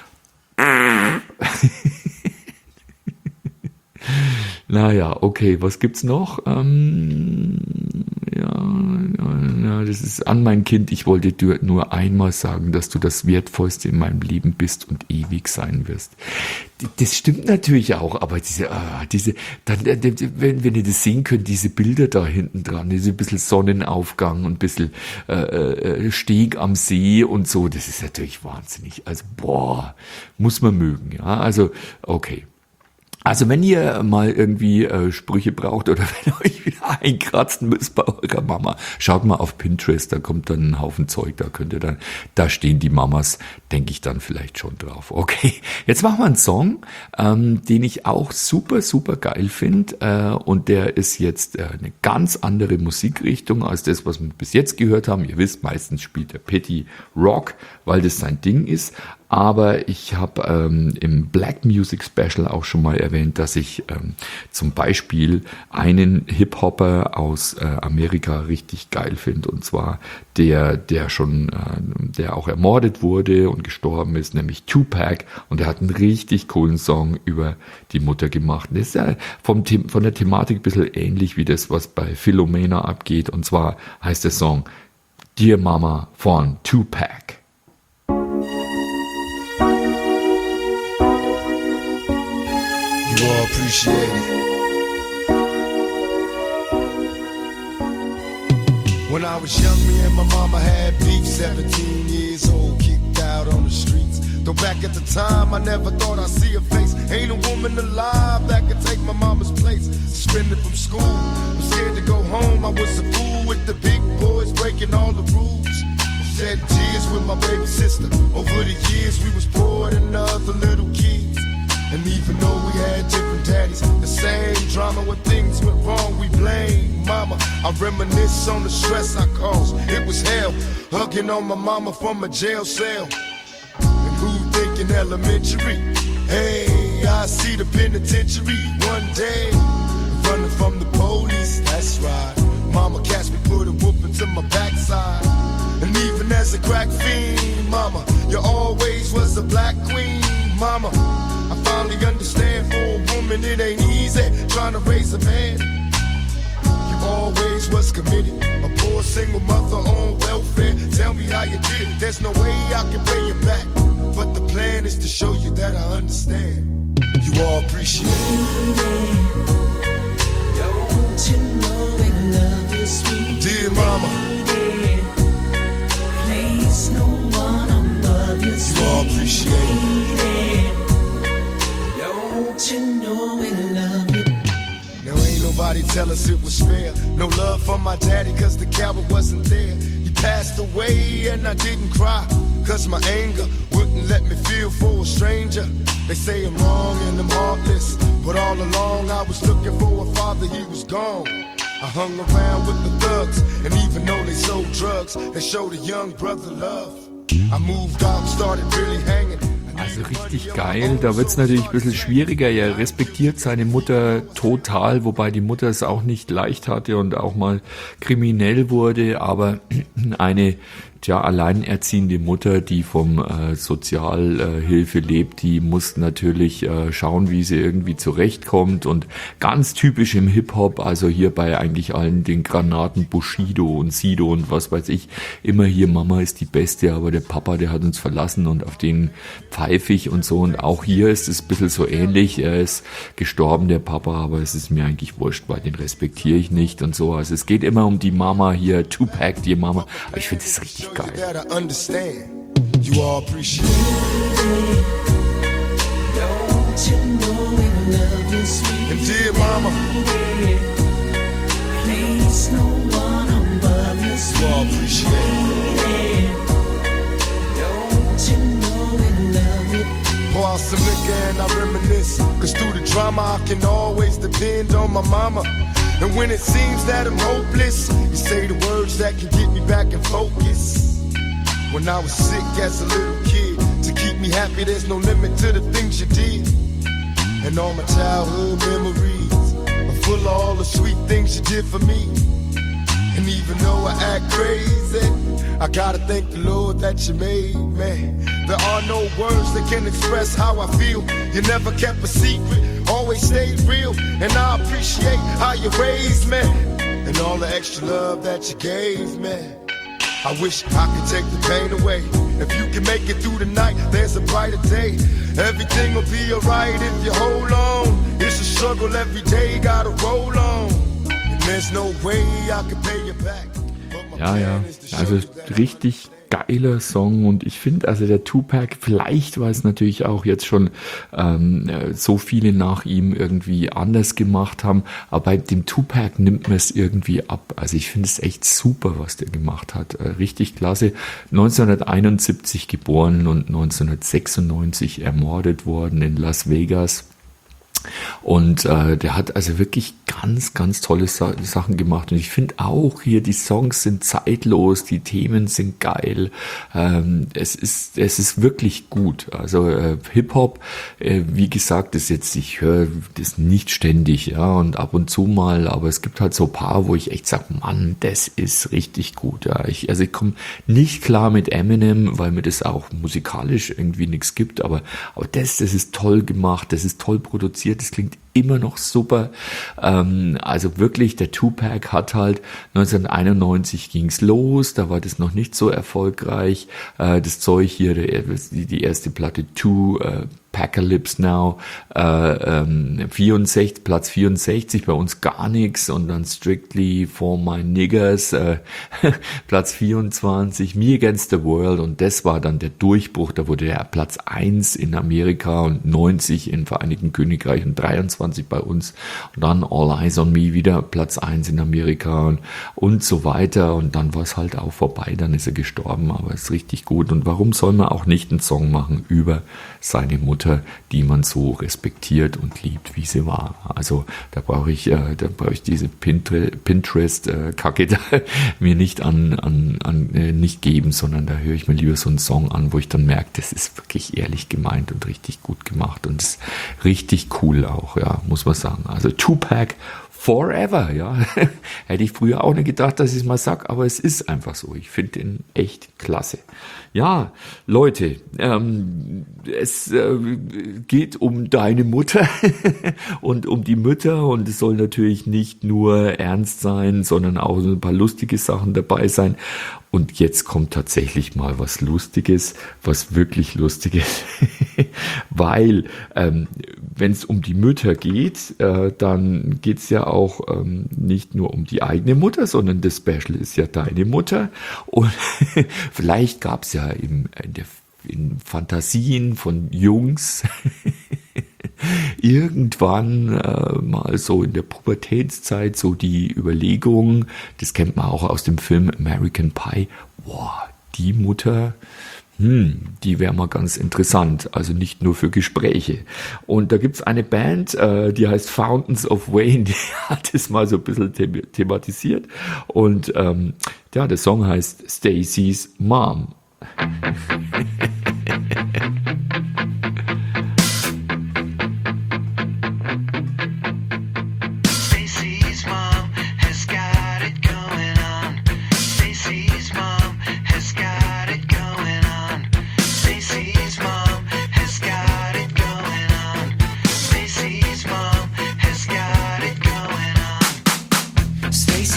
Naja, okay, was gibt's noch? Ähm, ja, ja, das ist an mein Kind, ich wollte dir nur einmal sagen, dass du das Wertvollste in meinem Leben bist und ewig sein wirst. Das stimmt natürlich auch, aber diese, ah, diese, dann, wenn, wenn ihr das sehen könnt, diese Bilder da hinten dran, diese bisschen Sonnenaufgang und ein bisschen äh, äh, Steg am See und so, das ist natürlich wahnsinnig. Also, boah, muss man mögen, ja, also, okay. Also wenn ihr mal irgendwie äh, Sprüche braucht oder wenn ihr euch wieder einkratzen müsst bei eurer Mama, schaut mal auf Pinterest, da kommt dann ein Haufen Zeug, da könnt ihr dann, da stehen die Mamas, denke ich dann vielleicht schon drauf. Okay, jetzt machen wir einen Song, ähm, den ich auch super, super geil finde äh, und der ist jetzt äh, eine ganz andere Musikrichtung als das, was wir bis jetzt gehört haben. Ihr wisst, meistens spielt der Petty Rock, weil das sein Ding ist. Aber ich habe ähm, im Black Music Special auch schon mal erwähnt, dass ich ähm, zum Beispiel einen Hip-Hopper aus äh, Amerika richtig geil finde. Und zwar der, der schon, äh, der auch ermordet wurde und gestorben ist, nämlich Tupac. Und er hat einen richtig coolen Song über die Mutter gemacht. Das ist ja vom The- von der Thematik ein bisschen ähnlich wie das, was bei Philomena abgeht. Und zwar heißt der Song Dear Mama von Tupac. You all appreciate it. When I was young, me and my mama had beef, seventeen years old, kicked out on the streets. Though back at the time, I never thought I'd see her face. Ain't a woman alive that could take my mama's place. Suspended from school, I'm scared to go home. I was a fool with the big boys, breaking all the with my baby sister. Over the years we was poor than other little kids. And even though we had different daddies, the same drama when things went wrong, we blame mama. I reminisce on the stress I caused. It was hell, hugging on my mama from a jail cell. And who thinking elementary? Hey, I see the penitentiary one day. Running from the police, that's right. Mama catch me, put a whooping to my backside. And even as a crack fiend, mama, you always was a black queen, mama. I finally understand, for a woman it ain't easy trying to raise a man. You always was committed, a poor single mother on welfare. Tell me how you did it, there's no way I can pay you back. But the plan is to show you that I understand. You all appreciate it. Don't you know we love you, sweet Dear mama, baby. Place no one above you, sweet you all appreciate it. lady. Don't you know we love you? Now ain't nobody tell us it was fair. No love for my daddy cause the coward wasn't there. He passed away and I didn't cry, cause my anger wouldn't let me feel for a stranger. They say I'm wrong and I'm heartless, but all along I was looking for a father, he was gone. I hung around with the thugs, and even though they sold drugs, they showed a young brother love. I moved out, started really hanging. Also richtig geil. Da wird's natürlich ein bisschen schwieriger. Er respektiert seine Mutter total, wobei die Mutter es auch nicht leicht hatte und auch mal kriminell wurde. Aber eine tja, alleinerziehende Mutter, die vom äh, Sozialhilfe lebt, die muss natürlich äh, schauen, wie sie irgendwie zurechtkommt. Und ganz typisch im Hip-Hop, also hier bei eigentlich allen den Granaten Bushido und Sido und was weiß ich, immer hier Mama ist die Beste, aber der Papa, der hat uns verlassen und auf den pfeife ich und so. Und auch hier ist es ein bisschen so ähnlich. Er ist gestorben, der Papa, aber es ist mir eigentlich wurscht, weil den respektiere ich nicht und so. Also es geht immer um die Mama hier, Tupac, die Mama. Aber ich finde das richtig geil. That I understand. You all appreciate it. Don't you know we love you, sweet And dear mama, lady. Place no one above you, you all sweet appreciate it. lady. Don't you know we love you? Pour out some liquor and I reminisce, cause through the drama I can always depend on my mama. And when it seems that I'm hopeless, you say the words that can get me back in focus. When I was sick as a little kid, to keep me happy there's no limit to the things you did. And all my childhood memories are full of all the sweet things you did for me. And even though I act crazy, I gotta thank the Lord that you made me. There are no words that can express how I feel. You never kept a secret, always stayed real. And I appreciate how you raised me, and all the extra love that you gave me. I wish I could take the pain away. If you can make it through the night, there's a brighter day. Everything will be alright if you hold on. It's a struggle every day, gotta roll on. And there's no way I can pay you back. Ja, ja, also richtig geiler Song und ich finde, also der Tupac, vielleicht weil es natürlich auch jetzt schon ähm, so viele nach ihm irgendwie anders gemacht haben, aber bei dem Tupac nimmt man es irgendwie ab. Also ich finde es echt super, was der gemacht hat. Äh, richtig klasse. neunzehnhunderteinundsiebzig geboren und neunzehnhundertsechsundneunzig ermordet worden in Las Vegas. Und äh, der hat also wirklich ganz, ganz tolle Sa- Sachen gemacht. Und ich finde auch hier, die Songs sind zeitlos, die Themen sind geil. Ähm, es ist es ist wirklich gut. Also äh, Hip-Hop, äh, wie gesagt, ist jetzt, ich höre das nicht ständig, ja, und ab und zu mal, aber es gibt halt so ein paar, wo ich echt sage, Mann, das ist richtig gut. Ja. Ich, also ich komme nicht klar mit Eminem, weil mir das auch musikalisch irgendwie nichts gibt, aber, aber das, das ist toll gemacht, das ist toll produziert. Das klingt immer noch super. Ähm, also wirklich, der Tupac hat halt neunzehnhunderteinundneunzig ging's los, da war das noch nicht so erfolgreich. Äh, das Zeug hier, der, die, die erste Platte Two, äh, Apocalypse Now, äh, ähm, vierundsechzig, Platz vierundsechzig, bei uns gar nichts, und dann Strictly for My Niggers, äh, Platz vierundzwanzig, Me Against the World, und das war dann der Durchbruch, da wurde der Platz eins in Amerika und neunzig im Vereinigten Königreich und dreiundzwanzig bei uns, und dann All Eyes on Me wieder Platz eins in Amerika und, und so weiter, und dann war es halt auch vorbei, dann ist er gestorben, aber ist richtig gut. Und warum soll man auch nicht einen Song machen über seine Mutter, die man so respektiert und liebt, wie sie war? Also da brauche ich, äh, da brauche ich diese Pinterest-Kacke äh, da mir nicht an, an, an äh, nicht geben, sondern da höre ich mir lieber so einen Song an, wo ich dann merke, das ist wirklich ehrlich gemeint und richtig gut gemacht und ist richtig cool auch, ja, muss man sagen. Also Tupac Forever, ja. Hätte ich früher auch nicht gedacht, dass ich es mal sag, aber es ist einfach so. Ich finde den echt klasse. Ja, Leute, ähm, es äh, geht um deine Mutter und um die Mütter, und es soll natürlich nicht nur ernst sein, sondern auch so ein paar lustige Sachen dabei sein. Und jetzt kommt tatsächlich mal was Lustiges, was wirklich Lustiges, weil ähm, wenn es um die Mütter geht, äh, dann geht es ja auch ähm, nicht nur um die eigene Mutter, sondern das Special ist ja deine Mutter. Und vielleicht gab es ja im, in, der, in Fantasien von Jungs irgendwann äh, mal so in der Pubertätszeit so die Überlegung, das kennt man auch aus dem Film American Pie, boah, die Mutter, hm, die wäre mal ganz interessant, also nicht nur für Gespräche. Und da gibt's eine Band, äh, die heißt Fountains of Wayne, die hat das mal so ein bisschen them- thematisiert, und ähm, ja, der Song heißt Stacy's Mom.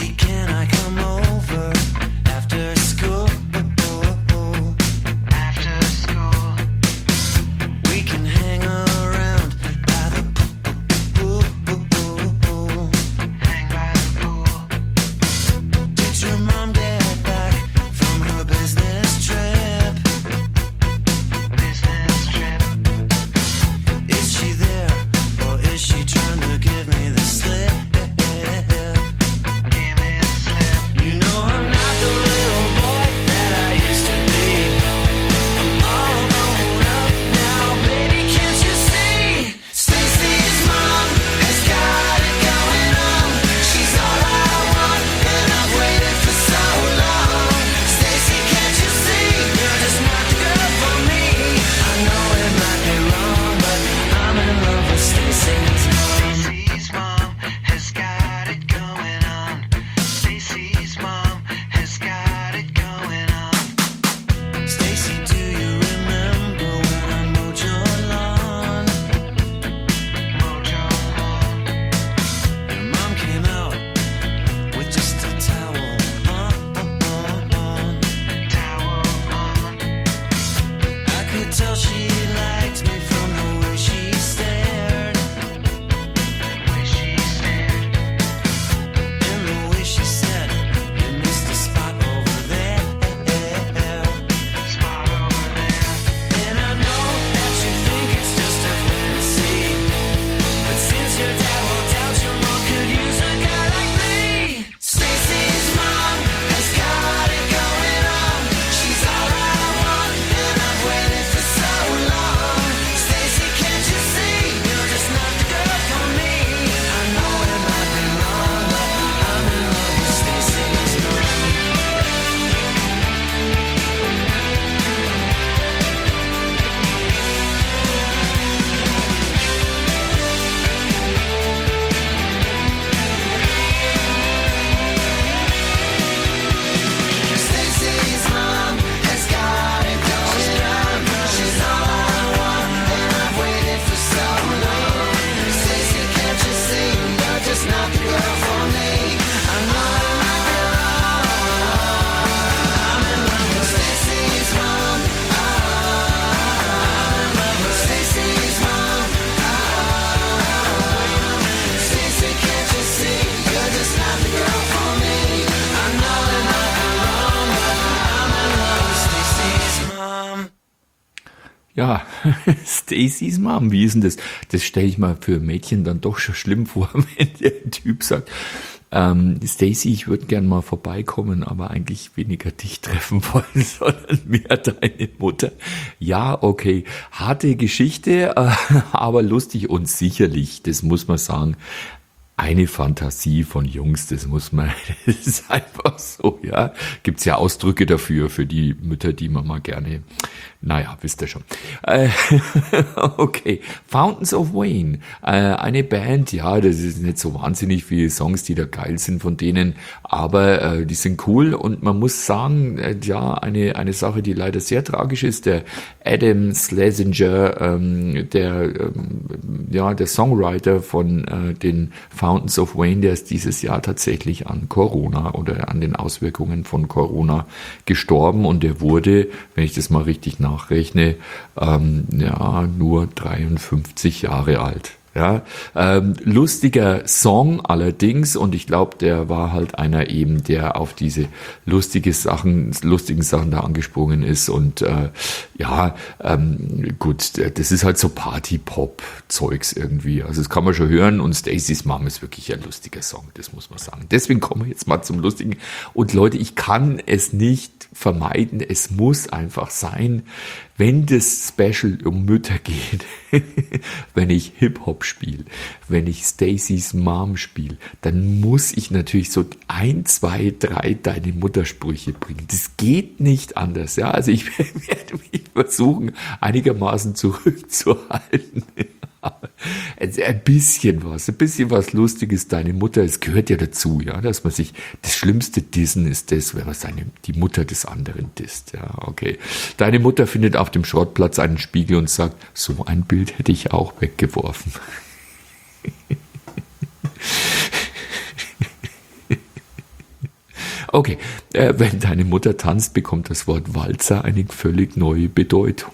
After Ja, Stacys Mom, wie ist denn das? Das stelle ich mal für Mädchen dann doch schon schlimm vor, wenn der Typ sagt, ähm, Stacy, ich würde gern mal vorbeikommen, aber eigentlich weniger dich treffen wollen, sondern mehr deine Mutter. Ja, okay, harte Geschichte, äh, aber lustig und sicherlich, das muss man sagen, eine Fantasie von Jungs, das muss man, das ist einfach so, ja. Gibt's ja Ausdrücke dafür, für die Mütter, die man mal gerne, naja, wisst ihr schon. Äh, okay, Fountains of Wayne, äh, eine Band, ja, das ist nicht so wahnsinnig viele Songs, die da geil sind von denen, aber äh, die sind cool und man muss sagen, äh, ja, eine eine Sache, die leider sehr tragisch ist, der Adam Schlesinger, ähm, der ähm, ja der Songwriter von äh, den Fountains of Wayne, der ist dieses Jahr tatsächlich an Corona oder an den Auswirkungen von Corona gestorben und der wurde, wenn ich das mal richtig nachrechne, ähm, ja, nur dreiundfünfzig Jahre alt. Ja, ähm, lustiger Song allerdings und ich glaube, der war halt einer eben, der auf diese lustige Sachen, lustigen Sachen da angesprungen ist und äh, ja, ähm, gut, das ist halt so Party-Pop-Zeugs irgendwie, also das kann man schon hören und Stacys Mom ist wirklich ein lustiger Song, das muss man sagen. Deswegen kommen wir jetzt mal zum Lustigen und Leute, ich kann es nicht vermeiden, es muss einfach sein, wenn das Special um Mütter geht, wenn ich Hip-Hop spiele, wenn ich Stacys Mom spiele, dann muss ich natürlich so ein, zwei, drei deine Muttersprüche bringen. Das geht nicht anders. Ja, also ich werde mich versuchen, einigermaßen zurückzuhalten. Ein bisschen was, ein bisschen was Lustiges, deine Mutter, es gehört ja dazu, ja, dass man sich, das schlimmste Dissen ist das, wenn man seine, die Mutter des anderen disst, ja, okay. Deine Mutter findet auf dem Schrottplatz einen Spiegel und sagt, so ein Bild hätte ich auch weggeworfen. Okay, äh, wenn deine Mutter tanzt, bekommt das Wort Walzer eine völlig neue Bedeutung.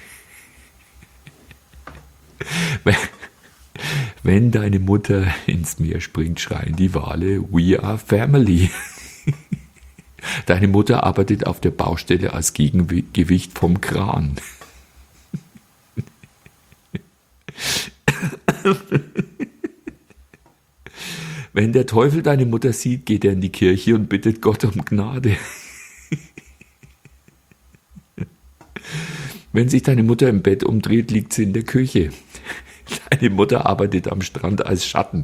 Wenn, wenn deine Mutter ins Meer springt, schreien die Wale, we are family. Deine Mutter arbeitet auf der Baustelle als Gegengewicht vom Kran. Wenn der Teufel deine Mutter sieht, geht er in die Kirche und bittet Gott um Gnade. Wenn sich deine Mutter im Bett umdreht, liegt sie in der Küche. Deine Mutter arbeitet am Strand als Schatten.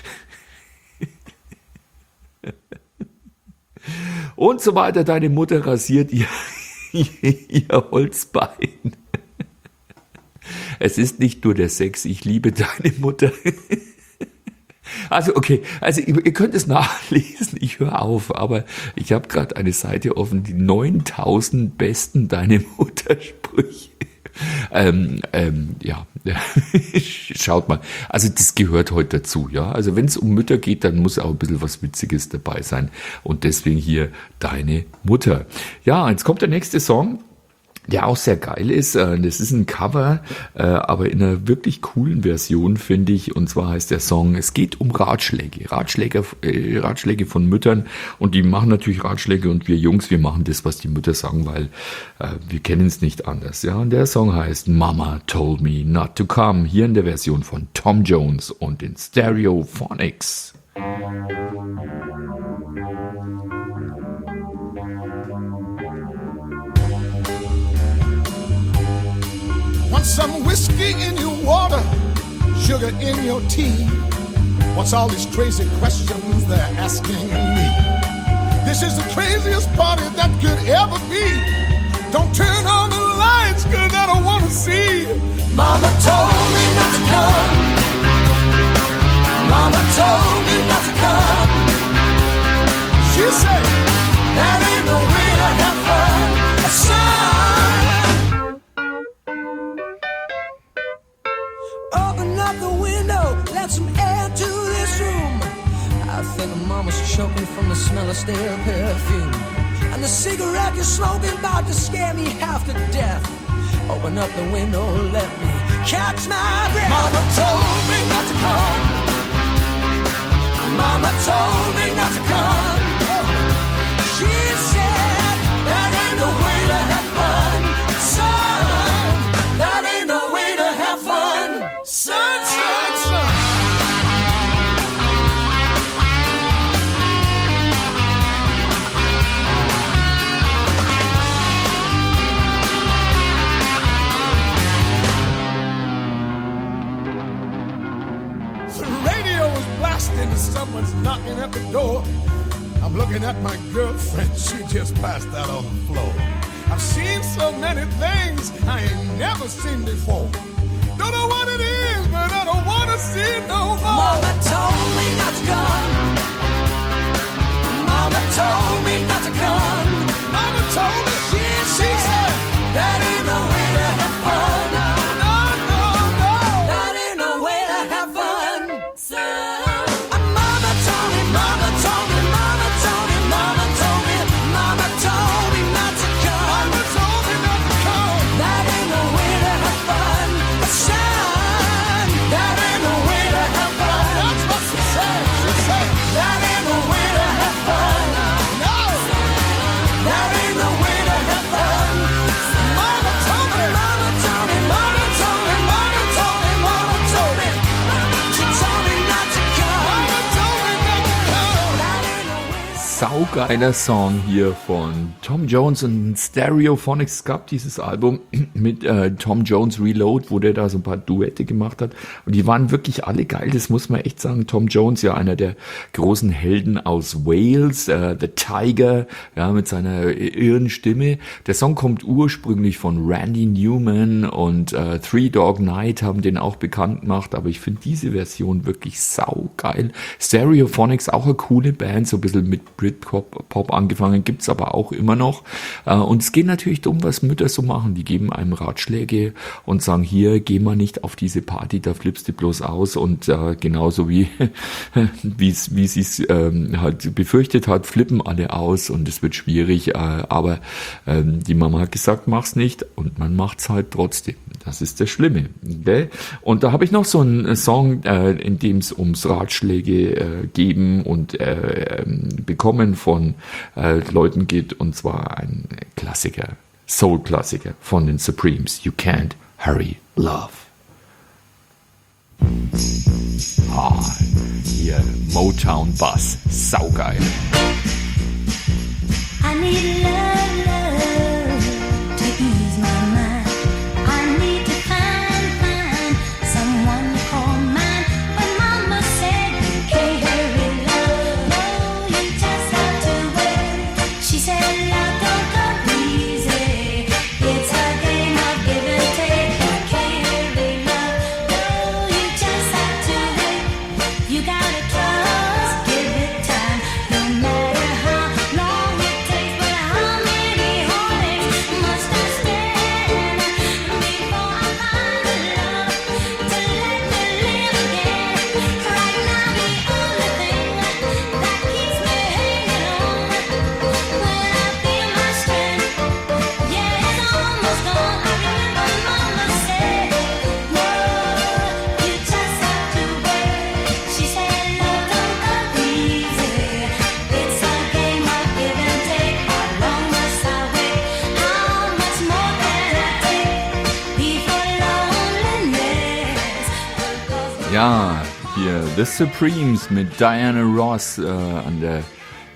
Und so weiter. Deine Mutter rasiert ihr, ihr Holzbein. Es ist nicht nur der Sex, ich liebe deine Mutter. Also okay, also ihr, ihr könnt es nachlesen, ich höre auf, aber ich habe gerade eine Seite offen, die neuntausend besten Deine Mutter-Sprüche. Ähm, ähm, ja, schaut mal, also das gehört heute dazu, ja, also wenn es um Mütter geht, dann muss auch ein bisschen was Witziges dabei sein und deswegen hier Deine Mutter. Ja, jetzt kommt der nächste Song, der auch sehr geil ist. Das ist ein Cover, aber in einer wirklich coolen Version, finde ich. Und zwar heißt der Song, es geht um Ratschläge. Ratschläge, äh, Ratschläge von Müttern. Und die machen natürlich Ratschläge und wir Jungs, wir machen das, was die Mütter sagen, weil äh, wir kennen es nicht anders. Ja, und der Song heißt Mama Told Me Not to Come. Hier in der Version von Tom Jones und den Stereophonics. Want some whiskey in your water, sugar in your tea. What's all these crazy questions they're asking me? This is the craziest party that could ever be. Don't turn on the lights, cause I don't wanna see. Mama told me not to come. Mama told me not to come. She said, that ain't no way to have fun, son. Open up the window, let some air to this room. I think mama's choking from the smell of stale perfume. And the cigarette you're smoking about to scare me half to death. Open up the window, let me catch my breath. Mama told me not to come. Mama told me not to come. She said, that ain't the way to have fun, son. That knocking at the door. I'm looking at my girlfriend, she just passed out on the floor. I've seen so many things I ain't never seen before. Don't know what it is, but I don't want to see it no more. Mama told me not to come. Mama told me not to come. Mama told me, She, she said, that ain't no way to have fun. no, no, no. That ain't no way to have fun. So, Mama told me, Mama told me, Mama told me, Mama told me, Mama told me not to come. Mama told me not to come. That ain't no way to have fun. Son, that ain't no way to have fun. That's what she said. She said, That ain't no way to have fun. no. That ain't no way to have fun. Mama told me. Mama told me, Mama told me, Mama told me, Mama told me. She told me not to come. Mama told me not to come. That ain't no way. Saugeiler Song hier von Tom Jones und Stereophonics. Es gab dieses Album mit äh, Tom Jones Reload, wo der da so ein paar Duette gemacht hat. Und die waren wirklich alle geil, das muss man echt sagen. Tom Jones, ja einer der großen Helden aus Wales, äh, The Tiger, ja mit seiner irren Stimme. Der Song kommt ursprünglich von Randy Newman und äh, Three Dog Night haben den auch bekannt gemacht. Aber ich finde diese Version wirklich saugeil. Stereophonics, auch eine coole Band, so ein bisschen mit Britpop Pop angefangen, gibt's aber auch immer noch. Äh, und es geht natürlich darum, was Mütter so machen. Die geben einem Ratschläge und sagen, hier, geh mal nicht auf diese Party, da flippst du bloß aus. Und äh, genauso wie wie sie es ähm, halt befürchtet hat, flippen alle aus und es wird schwierig. Äh, aber äh, die Mama hat gesagt, mach's nicht und man macht's halt trotzdem. Das ist das Schlimme. Okay? Und da habe ich noch so einen Song, äh, in dem es ums Ratschläge äh, geben und äh, äh, bekommen von äh, Leuten geht, und zwar ein Klassiker, Soul-Klassiker von den Supremes, You Can't Hurry Love. Ah, hier Motown Bass, saugeil. I need love, love to ease my mind. I need to find, find someone to call mine. But Mama said you can't hurry love. No, you just have to wait. She said love don't come easy. It's a game of give and take. You can't hurry love. No, you just have to wait. You gotta trust, give it time. No matter how long it takes, but how many heartaches must I stand before I find the love to let me live again? Right now, the only thing that keeps me hanging on when I feel my strength, yeah, it's almost gone. I remember Mama said, no, you just have to wait. She said, love don't come easy. It's a game of give and take. How long must I wait? How much more can I take before loneliness will cause me? Ja, hier The Supremes mit Diana Ross äh, an der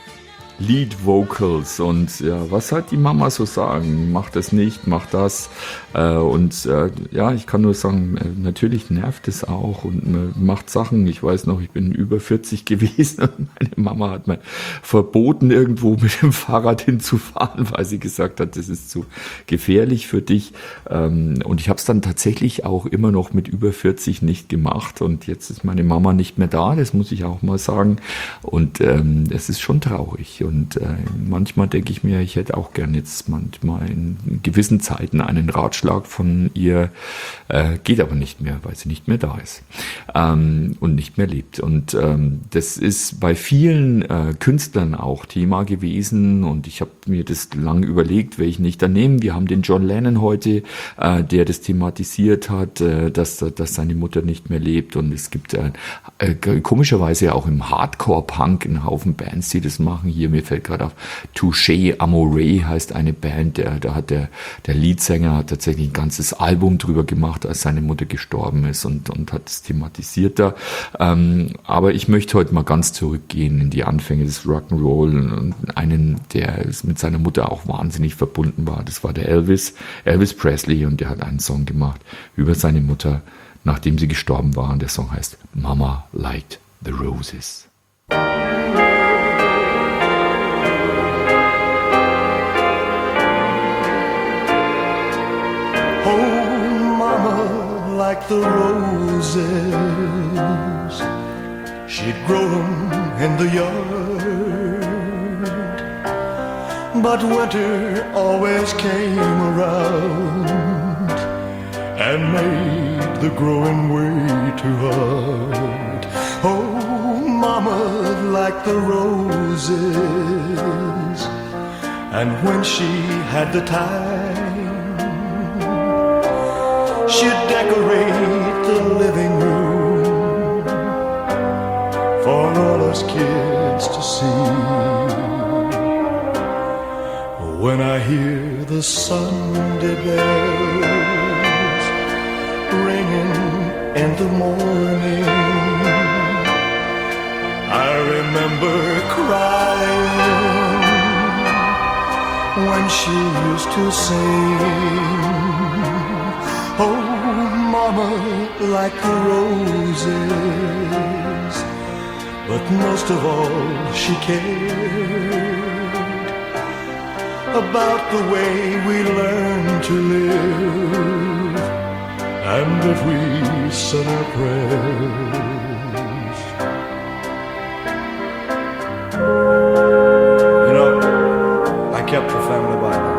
Lead Vocals. Und ja, was hat die Mama so sagen? Mach das nicht, mach das. Äh, und äh, ja, ich kann nur sagen, äh, natürlich nervt es auch und man macht Sachen. Ich weiß noch, ich bin über vierzig gewesen und meine Mama hat mir verboten, irgendwo mit dem Fahrrad hinzufahren, weil sie gesagt hat, das ist zu gefährlich für dich. Ähm, und ich habe es dann tatsächlich auch immer noch mit über vierzig nicht gemacht. Und jetzt ist meine Mama nicht mehr da, das muss ich auch mal sagen. Und ähm, es ist schon traurig. Und äh, manchmal denke ich mir, ich hätte auch gern jetzt manchmal in gewissen Zeiten einen Ratschlag von ihr, äh, geht aber nicht mehr, weil sie nicht mehr da ist ähm, und nicht mehr lebt. Und ähm, das ist bei vielen äh, Künstlern auch Thema gewesen und ich habe mir das lang überlegt, welchen ich da nehme. Wir haben den John Lennon heute, äh, der das thematisiert hat, äh, dass, dass seine Mutter nicht mehr lebt, und es gibt äh, äh, komischerweise auch im Hardcore-Punk einen Haufen Bands, die das machen. Hier, mir fällt gerade auf, Touché Amore heißt eine Band, der, da hat der, der Leadsänger hat tatsächlich ein ganzes Album drüber gemacht, als seine Mutter gestorben ist, und, und hat es thematisiert da. Ähm, aber ich möchte heute mal ganz zurückgehen in die Anfänge des Rock'n'Roll und einen, der mit seiner Mutter auch wahnsinnig verbunden war. Das war der Elvis, Elvis Presley, und der hat einen Song gemacht über seine Mutter, nachdem sie gestorben war, und der Song heißt Mama Liked the Roses. Mama Like the roses, she'd grow them in the yard, but winter always came around and made the growing way too hard. Oh, mama, like the roses, and when she had the time, she'd decorate the living room for all us kids to see. When I hear the Sunday bells ringing in the morning, I remember crying when she used to sing. Oh, mama, like the roses, but most of all she cared about the way we learn to live and if we said our prayers. You know, I kept her family Bible.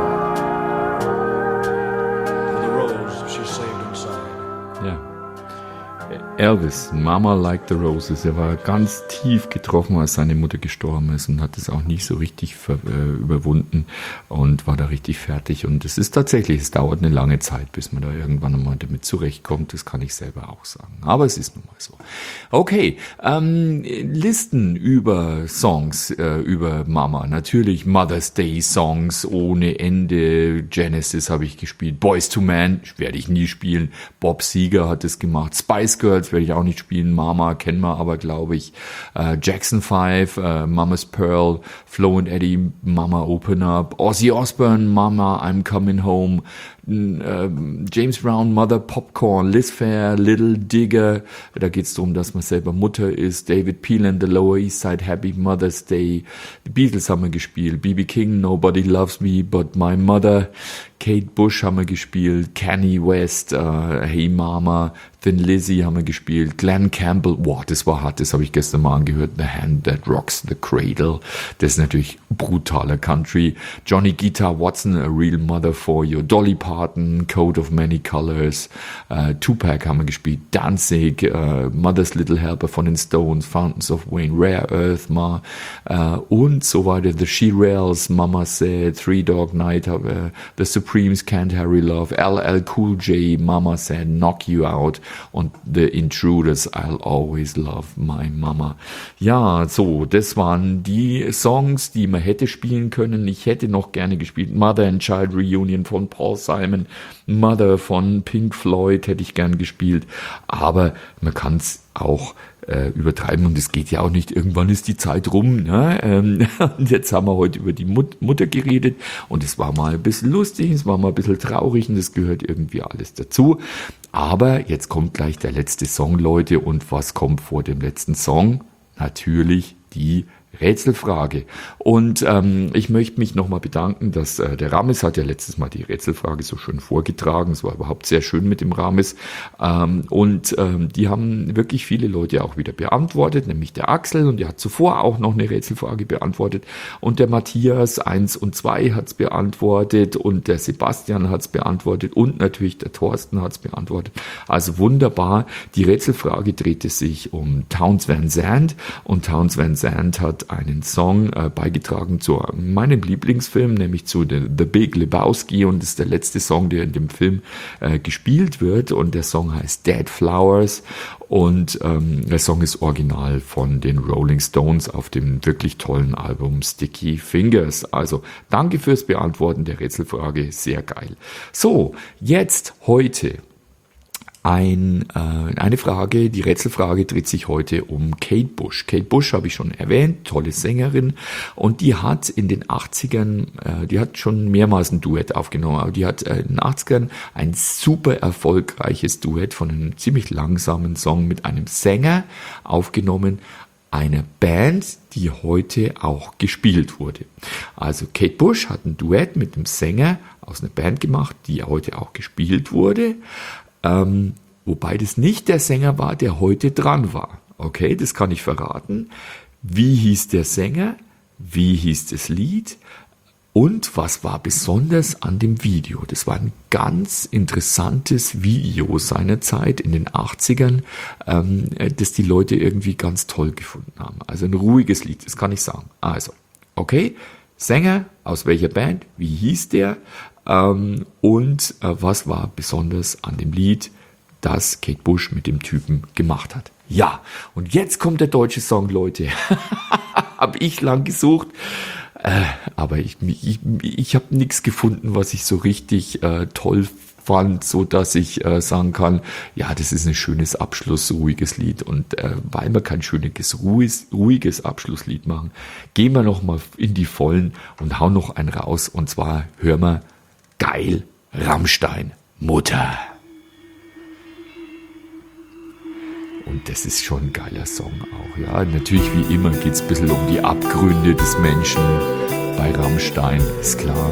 Elvis, Mama Like the Roses. Er war ganz tief getroffen, als seine Mutter gestorben ist und hat es auch nicht so richtig ver, äh, überwunden und war da richtig fertig. Und es ist tatsächlich, es dauert eine lange Zeit, bis man da irgendwann einmal damit zurechtkommt. Das kann ich selber auch sagen. Aber es ist nun mal so. Okay, ähm, Listen über Songs, äh, über Mama. Natürlich Mother's Day Songs ohne Ende. Genesis habe ich gespielt. Boyz two Men werde ich nie spielen. Bob Seger hat es gemacht. Spice Girls werde ich auch nicht spielen. Mama kennen wir aber, glaube ich. Äh, Jackson five, äh, Mama's Pearl, Flo and Eddie, Mama Open Up, Ozzy Osbourne, Mama I'm Coming Home, äh, James Brown, Mother Popcorn, Liz Phair, Little Digger. Da geht es darum, dass man selber Mutter ist. David Phelan, The Lower East Side, Happy Mother's Day. Die Beatles haben wir gespielt. B B King, Nobody Loves Me But My Mother. Kate Bush haben wir gespielt. Kanye West, äh, Hey Mama. Thin Lizzy haben wir gespielt. Glenn Campbell, wow, das war hart, das habe ich gestern mal angehört. The Hand That Rocks the Cradle. Das ist natürlich brutaler Country. Johnny Guitar Watson, A Real Mother for You. Dolly Parton, Coat of Many Colors. Uh, Tupac haben wir gespielt. Danzig, uh, Mother's Little Helper von den Stones. Fountains of Wayne, Rare Earth, Ma, uh, und so weiter. The She-Rails, Mama Said, Three Dog Night, uh, The Supremes, Can't Hurry Love, L L Cool J, Mama Said, Knock You Out. Und The Intruders, I'll Always Love My Mama. Ja, so, das waren die Songs, die man hätte spielen können. Ich hätte noch gerne gespielt Mother and Child Reunion von Paul Simon, Mother von Pink Floyd hätte ich gern gespielt, aber man kann es auch äh, übertreiben und es geht ja auch nicht, irgendwann ist die Zeit rum, ne? Ähm, und jetzt haben wir heute über die Mut- Mutter geredet und es war mal ein bisschen lustig, es war mal ein bisschen traurig und das gehört irgendwie alles dazu. Aber jetzt kommt gleich der letzte Song, Leute, und was kommt vor dem letzten Song? Natürlich die Rätselfrage. Und ähm, ich möchte mich nochmal bedanken, dass äh, der Rames hat ja letztes Mal die Rätselfrage so schön vorgetragen. Es war überhaupt sehr schön mit dem Rames. Ähm, und ähm, die haben wirklich viele Leute auch wieder beantwortet, nämlich der Axel, und der hat zuvor auch noch eine Rätselfrage beantwortet. Und der Matthias eins und zwei hat es beantwortet und der Sebastian hat es beantwortet und natürlich der Thorsten hat es beantwortet. Also wunderbar. Die Rätselfrage drehte sich um Townes Van Zandt und Townes Van Zandt hat einen Song äh, beigetragen zu meinem Lieblingsfilm, nämlich zu The, The Big Lebowski, und das ist der letzte Song, der in dem Film äh, gespielt wird, und der Song heißt Dead Flowers und ähm, der Song ist original von den Rolling Stones auf dem wirklich tollen Album Sticky Fingers. Also danke fürs Beantworten der Rätselfrage, sehr geil. So, jetzt heute Ein, äh, eine Frage, die Rätselfrage dreht sich heute um Kate Bush. Kate Bush habe ich schon erwähnt, tolle Sängerin, und die hat in den achtzigern, äh, die hat schon mehrmals ein Duett aufgenommen, aber die hat äh, in den achtzigern ein super erfolgreiches Duett von einem ziemlich langsamen Song mit einem Sänger aufgenommen, einer Band, die heute auch gespielt wurde. Also Kate Bush hat ein Duett mit einem Sänger aus einer Band gemacht, die heute auch gespielt wurde, ähm, wobei das nicht der Sänger war, der heute dran war. Okay, das kann ich verraten. Wie hieß der Sänger? Wie hieß das Lied? Und was war besonders an dem Video? Das war ein ganz interessantes Video seiner Zeit in den achtzigern, ähm, das die Leute irgendwie ganz toll gefunden haben. Also ein ruhiges Lied, das kann ich sagen. Also, okay, Sänger, aus welcher Band, wie hieß der ähm, und äh, was war besonders an dem Lied, das Kate Bush mit dem Typen gemacht hat. Ja, und jetzt kommt der deutsche Song, Leute. Habe ich lang gesucht. Äh, aber ich, ich, ich habe nichts gefunden, was ich so richtig äh, toll fand, so dass ich äh, sagen kann, ja, das ist ein schönes Abschluss, ruhiges Lied. Und äh, weil wir kein schönes, ruhiges, ruhiges Abschlusslied machen, gehen wir noch mal in die Vollen und hauen noch einen raus. Und zwar hören wir geil Rammstein, Mutter. Und das ist schon ein geiler Song auch. Ja, natürlich wie immer geht es ein bisschen um die Abgründe des Menschen bei Rammstein, ist klar.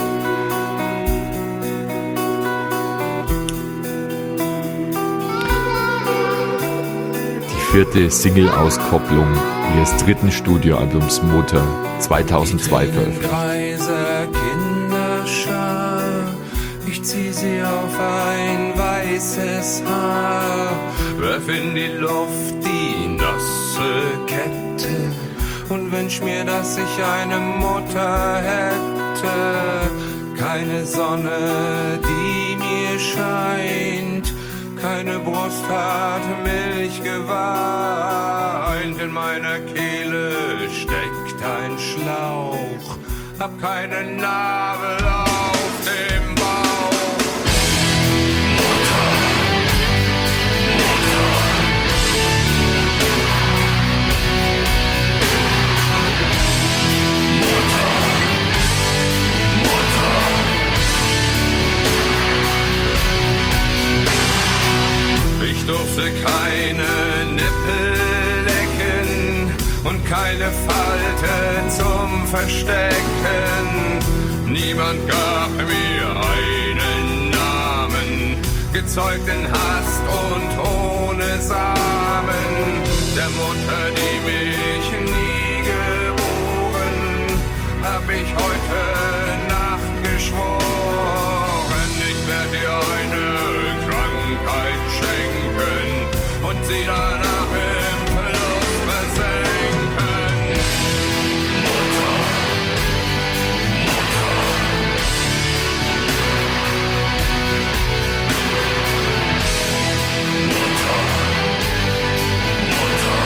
Die vierte Single-Auskopplung ihres dritten Studioalbums Mutter zweitausendzwei veröffentlicht. Kreise Kinderschar, ich zieh sie auf ein weißes Haar. Werf in die Luft die nasse Kette und wünsch mir, dass ich eine Mutter hätte. Keine Sonne, die mir scheint, keine Brust hat Milch geweint. In meiner Kehle steckt ein Schlauch, hab keine Narbe auf dem Bauch. Ich durfte keine Nippel lecken und keine Falte zum Verstecken. Niemand gab mir einen Namen, gezeugt in Hast und ohne Samen. Der Mutter, die mich nie geboren, hab ich heute Nacht geschworen. Ich werd dir eine Krankheit schenken und sie danach im Verlust versenken. Mutter, Mutter. Mutter, Mutter.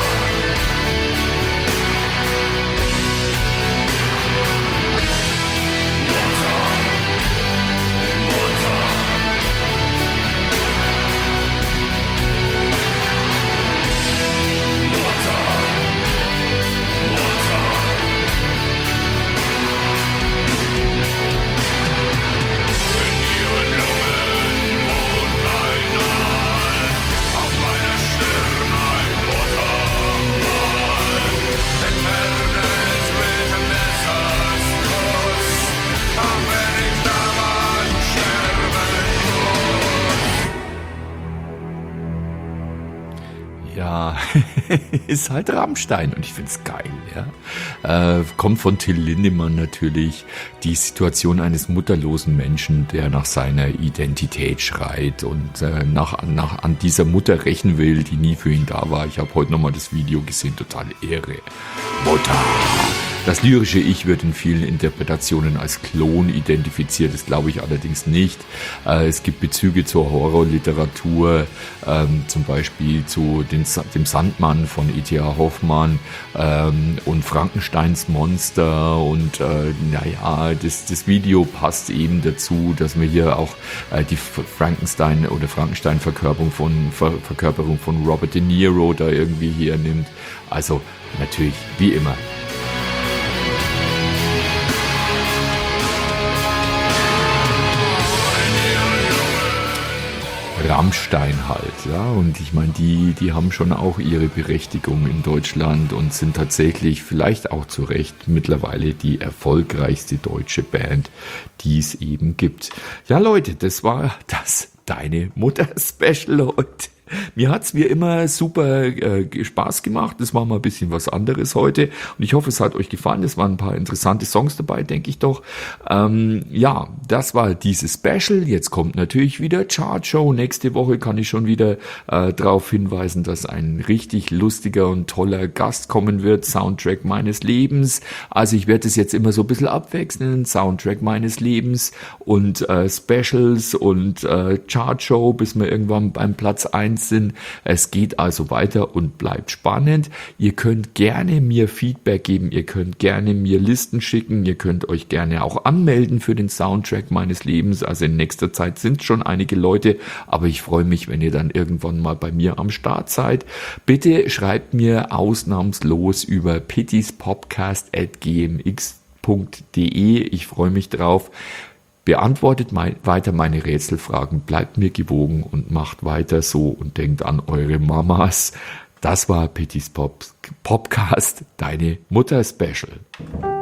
Ja, ist halt Rammstein und ich find's geil, ja. Äh, kommt von Till Lindemann natürlich, die Situation eines mutterlosen Menschen, der nach seiner Identität schreit und äh, nach, nach, an dieser Mutter rächen will, die nie für ihn da war. Ich habe heute nochmal das Video gesehen, total Ehre. Mutter! Das lyrische Ich wird in vielen Interpretationen als Klon identifiziert, das glaube ich allerdings nicht. Äh, es gibt Bezüge zur Horrorliteratur, ähm, zum Beispiel zu den, dem Sandmann von E T H Hoffmann ähm, und Frankensteins Monster und äh, naja, das, das Video passt eben dazu, dass man hier auch äh, die Frankenstein oder Frankenstein-Verkörperung von, Ver, Verkörperung von Robert De Niro da irgendwie hier nimmt. Also natürlich, wie immer. Rammstein halt, ja, und ich meine, die, die haben schon auch ihre Berechtigung in Deutschland und sind tatsächlich vielleicht auch zu Recht mittlerweile die erfolgreichste deutsche Band, die es eben gibt. Ja, Leute, das war das Deine Mutter-Special heute. Mir hat's wie immer super äh, Spaß gemacht. Das war mal ein bisschen was anderes heute. Und ich hoffe, es hat euch gefallen. Es waren ein paar interessante Songs dabei, denke ich doch. Ähm, ja, das war dieses Special. Jetzt kommt natürlich wieder Chartshow. Nächste Woche kann ich schon wieder äh, darauf hinweisen, dass ein richtig lustiger und toller Gast kommen wird. Soundtrack meines Lebens. Also ich werde es jetzt immer so ein bisschen abwechseln. Soundtrack meines Lebens und äh, Specials und äh, Chartshow, bis wir irgendwann beim Platz eins sind. Es geht also weiter und bleibt spannend. Ihr könnt gerne mir Feedback geben, ihr könnt gerne mir Listen schicken, ihr könnt euch gerne auch anmelden für den Soundtrack meines Lebens. Also in nächster Zeit sind schon einige Leute, aber ich freue mich, wenn ihr dann irgendwann mal bei mir am Start seid. Bitte schreibt mir ausnahmslos über pittispopcast at g m x punkt d e. Ich freue mich drauf. Beantwortet mein, weiter meine Rätselfragen, bleibt mir gewogen und macht weiter so und denkt an eure Mamas. Das war Pittis Pop Popcast, deine Mutter Special.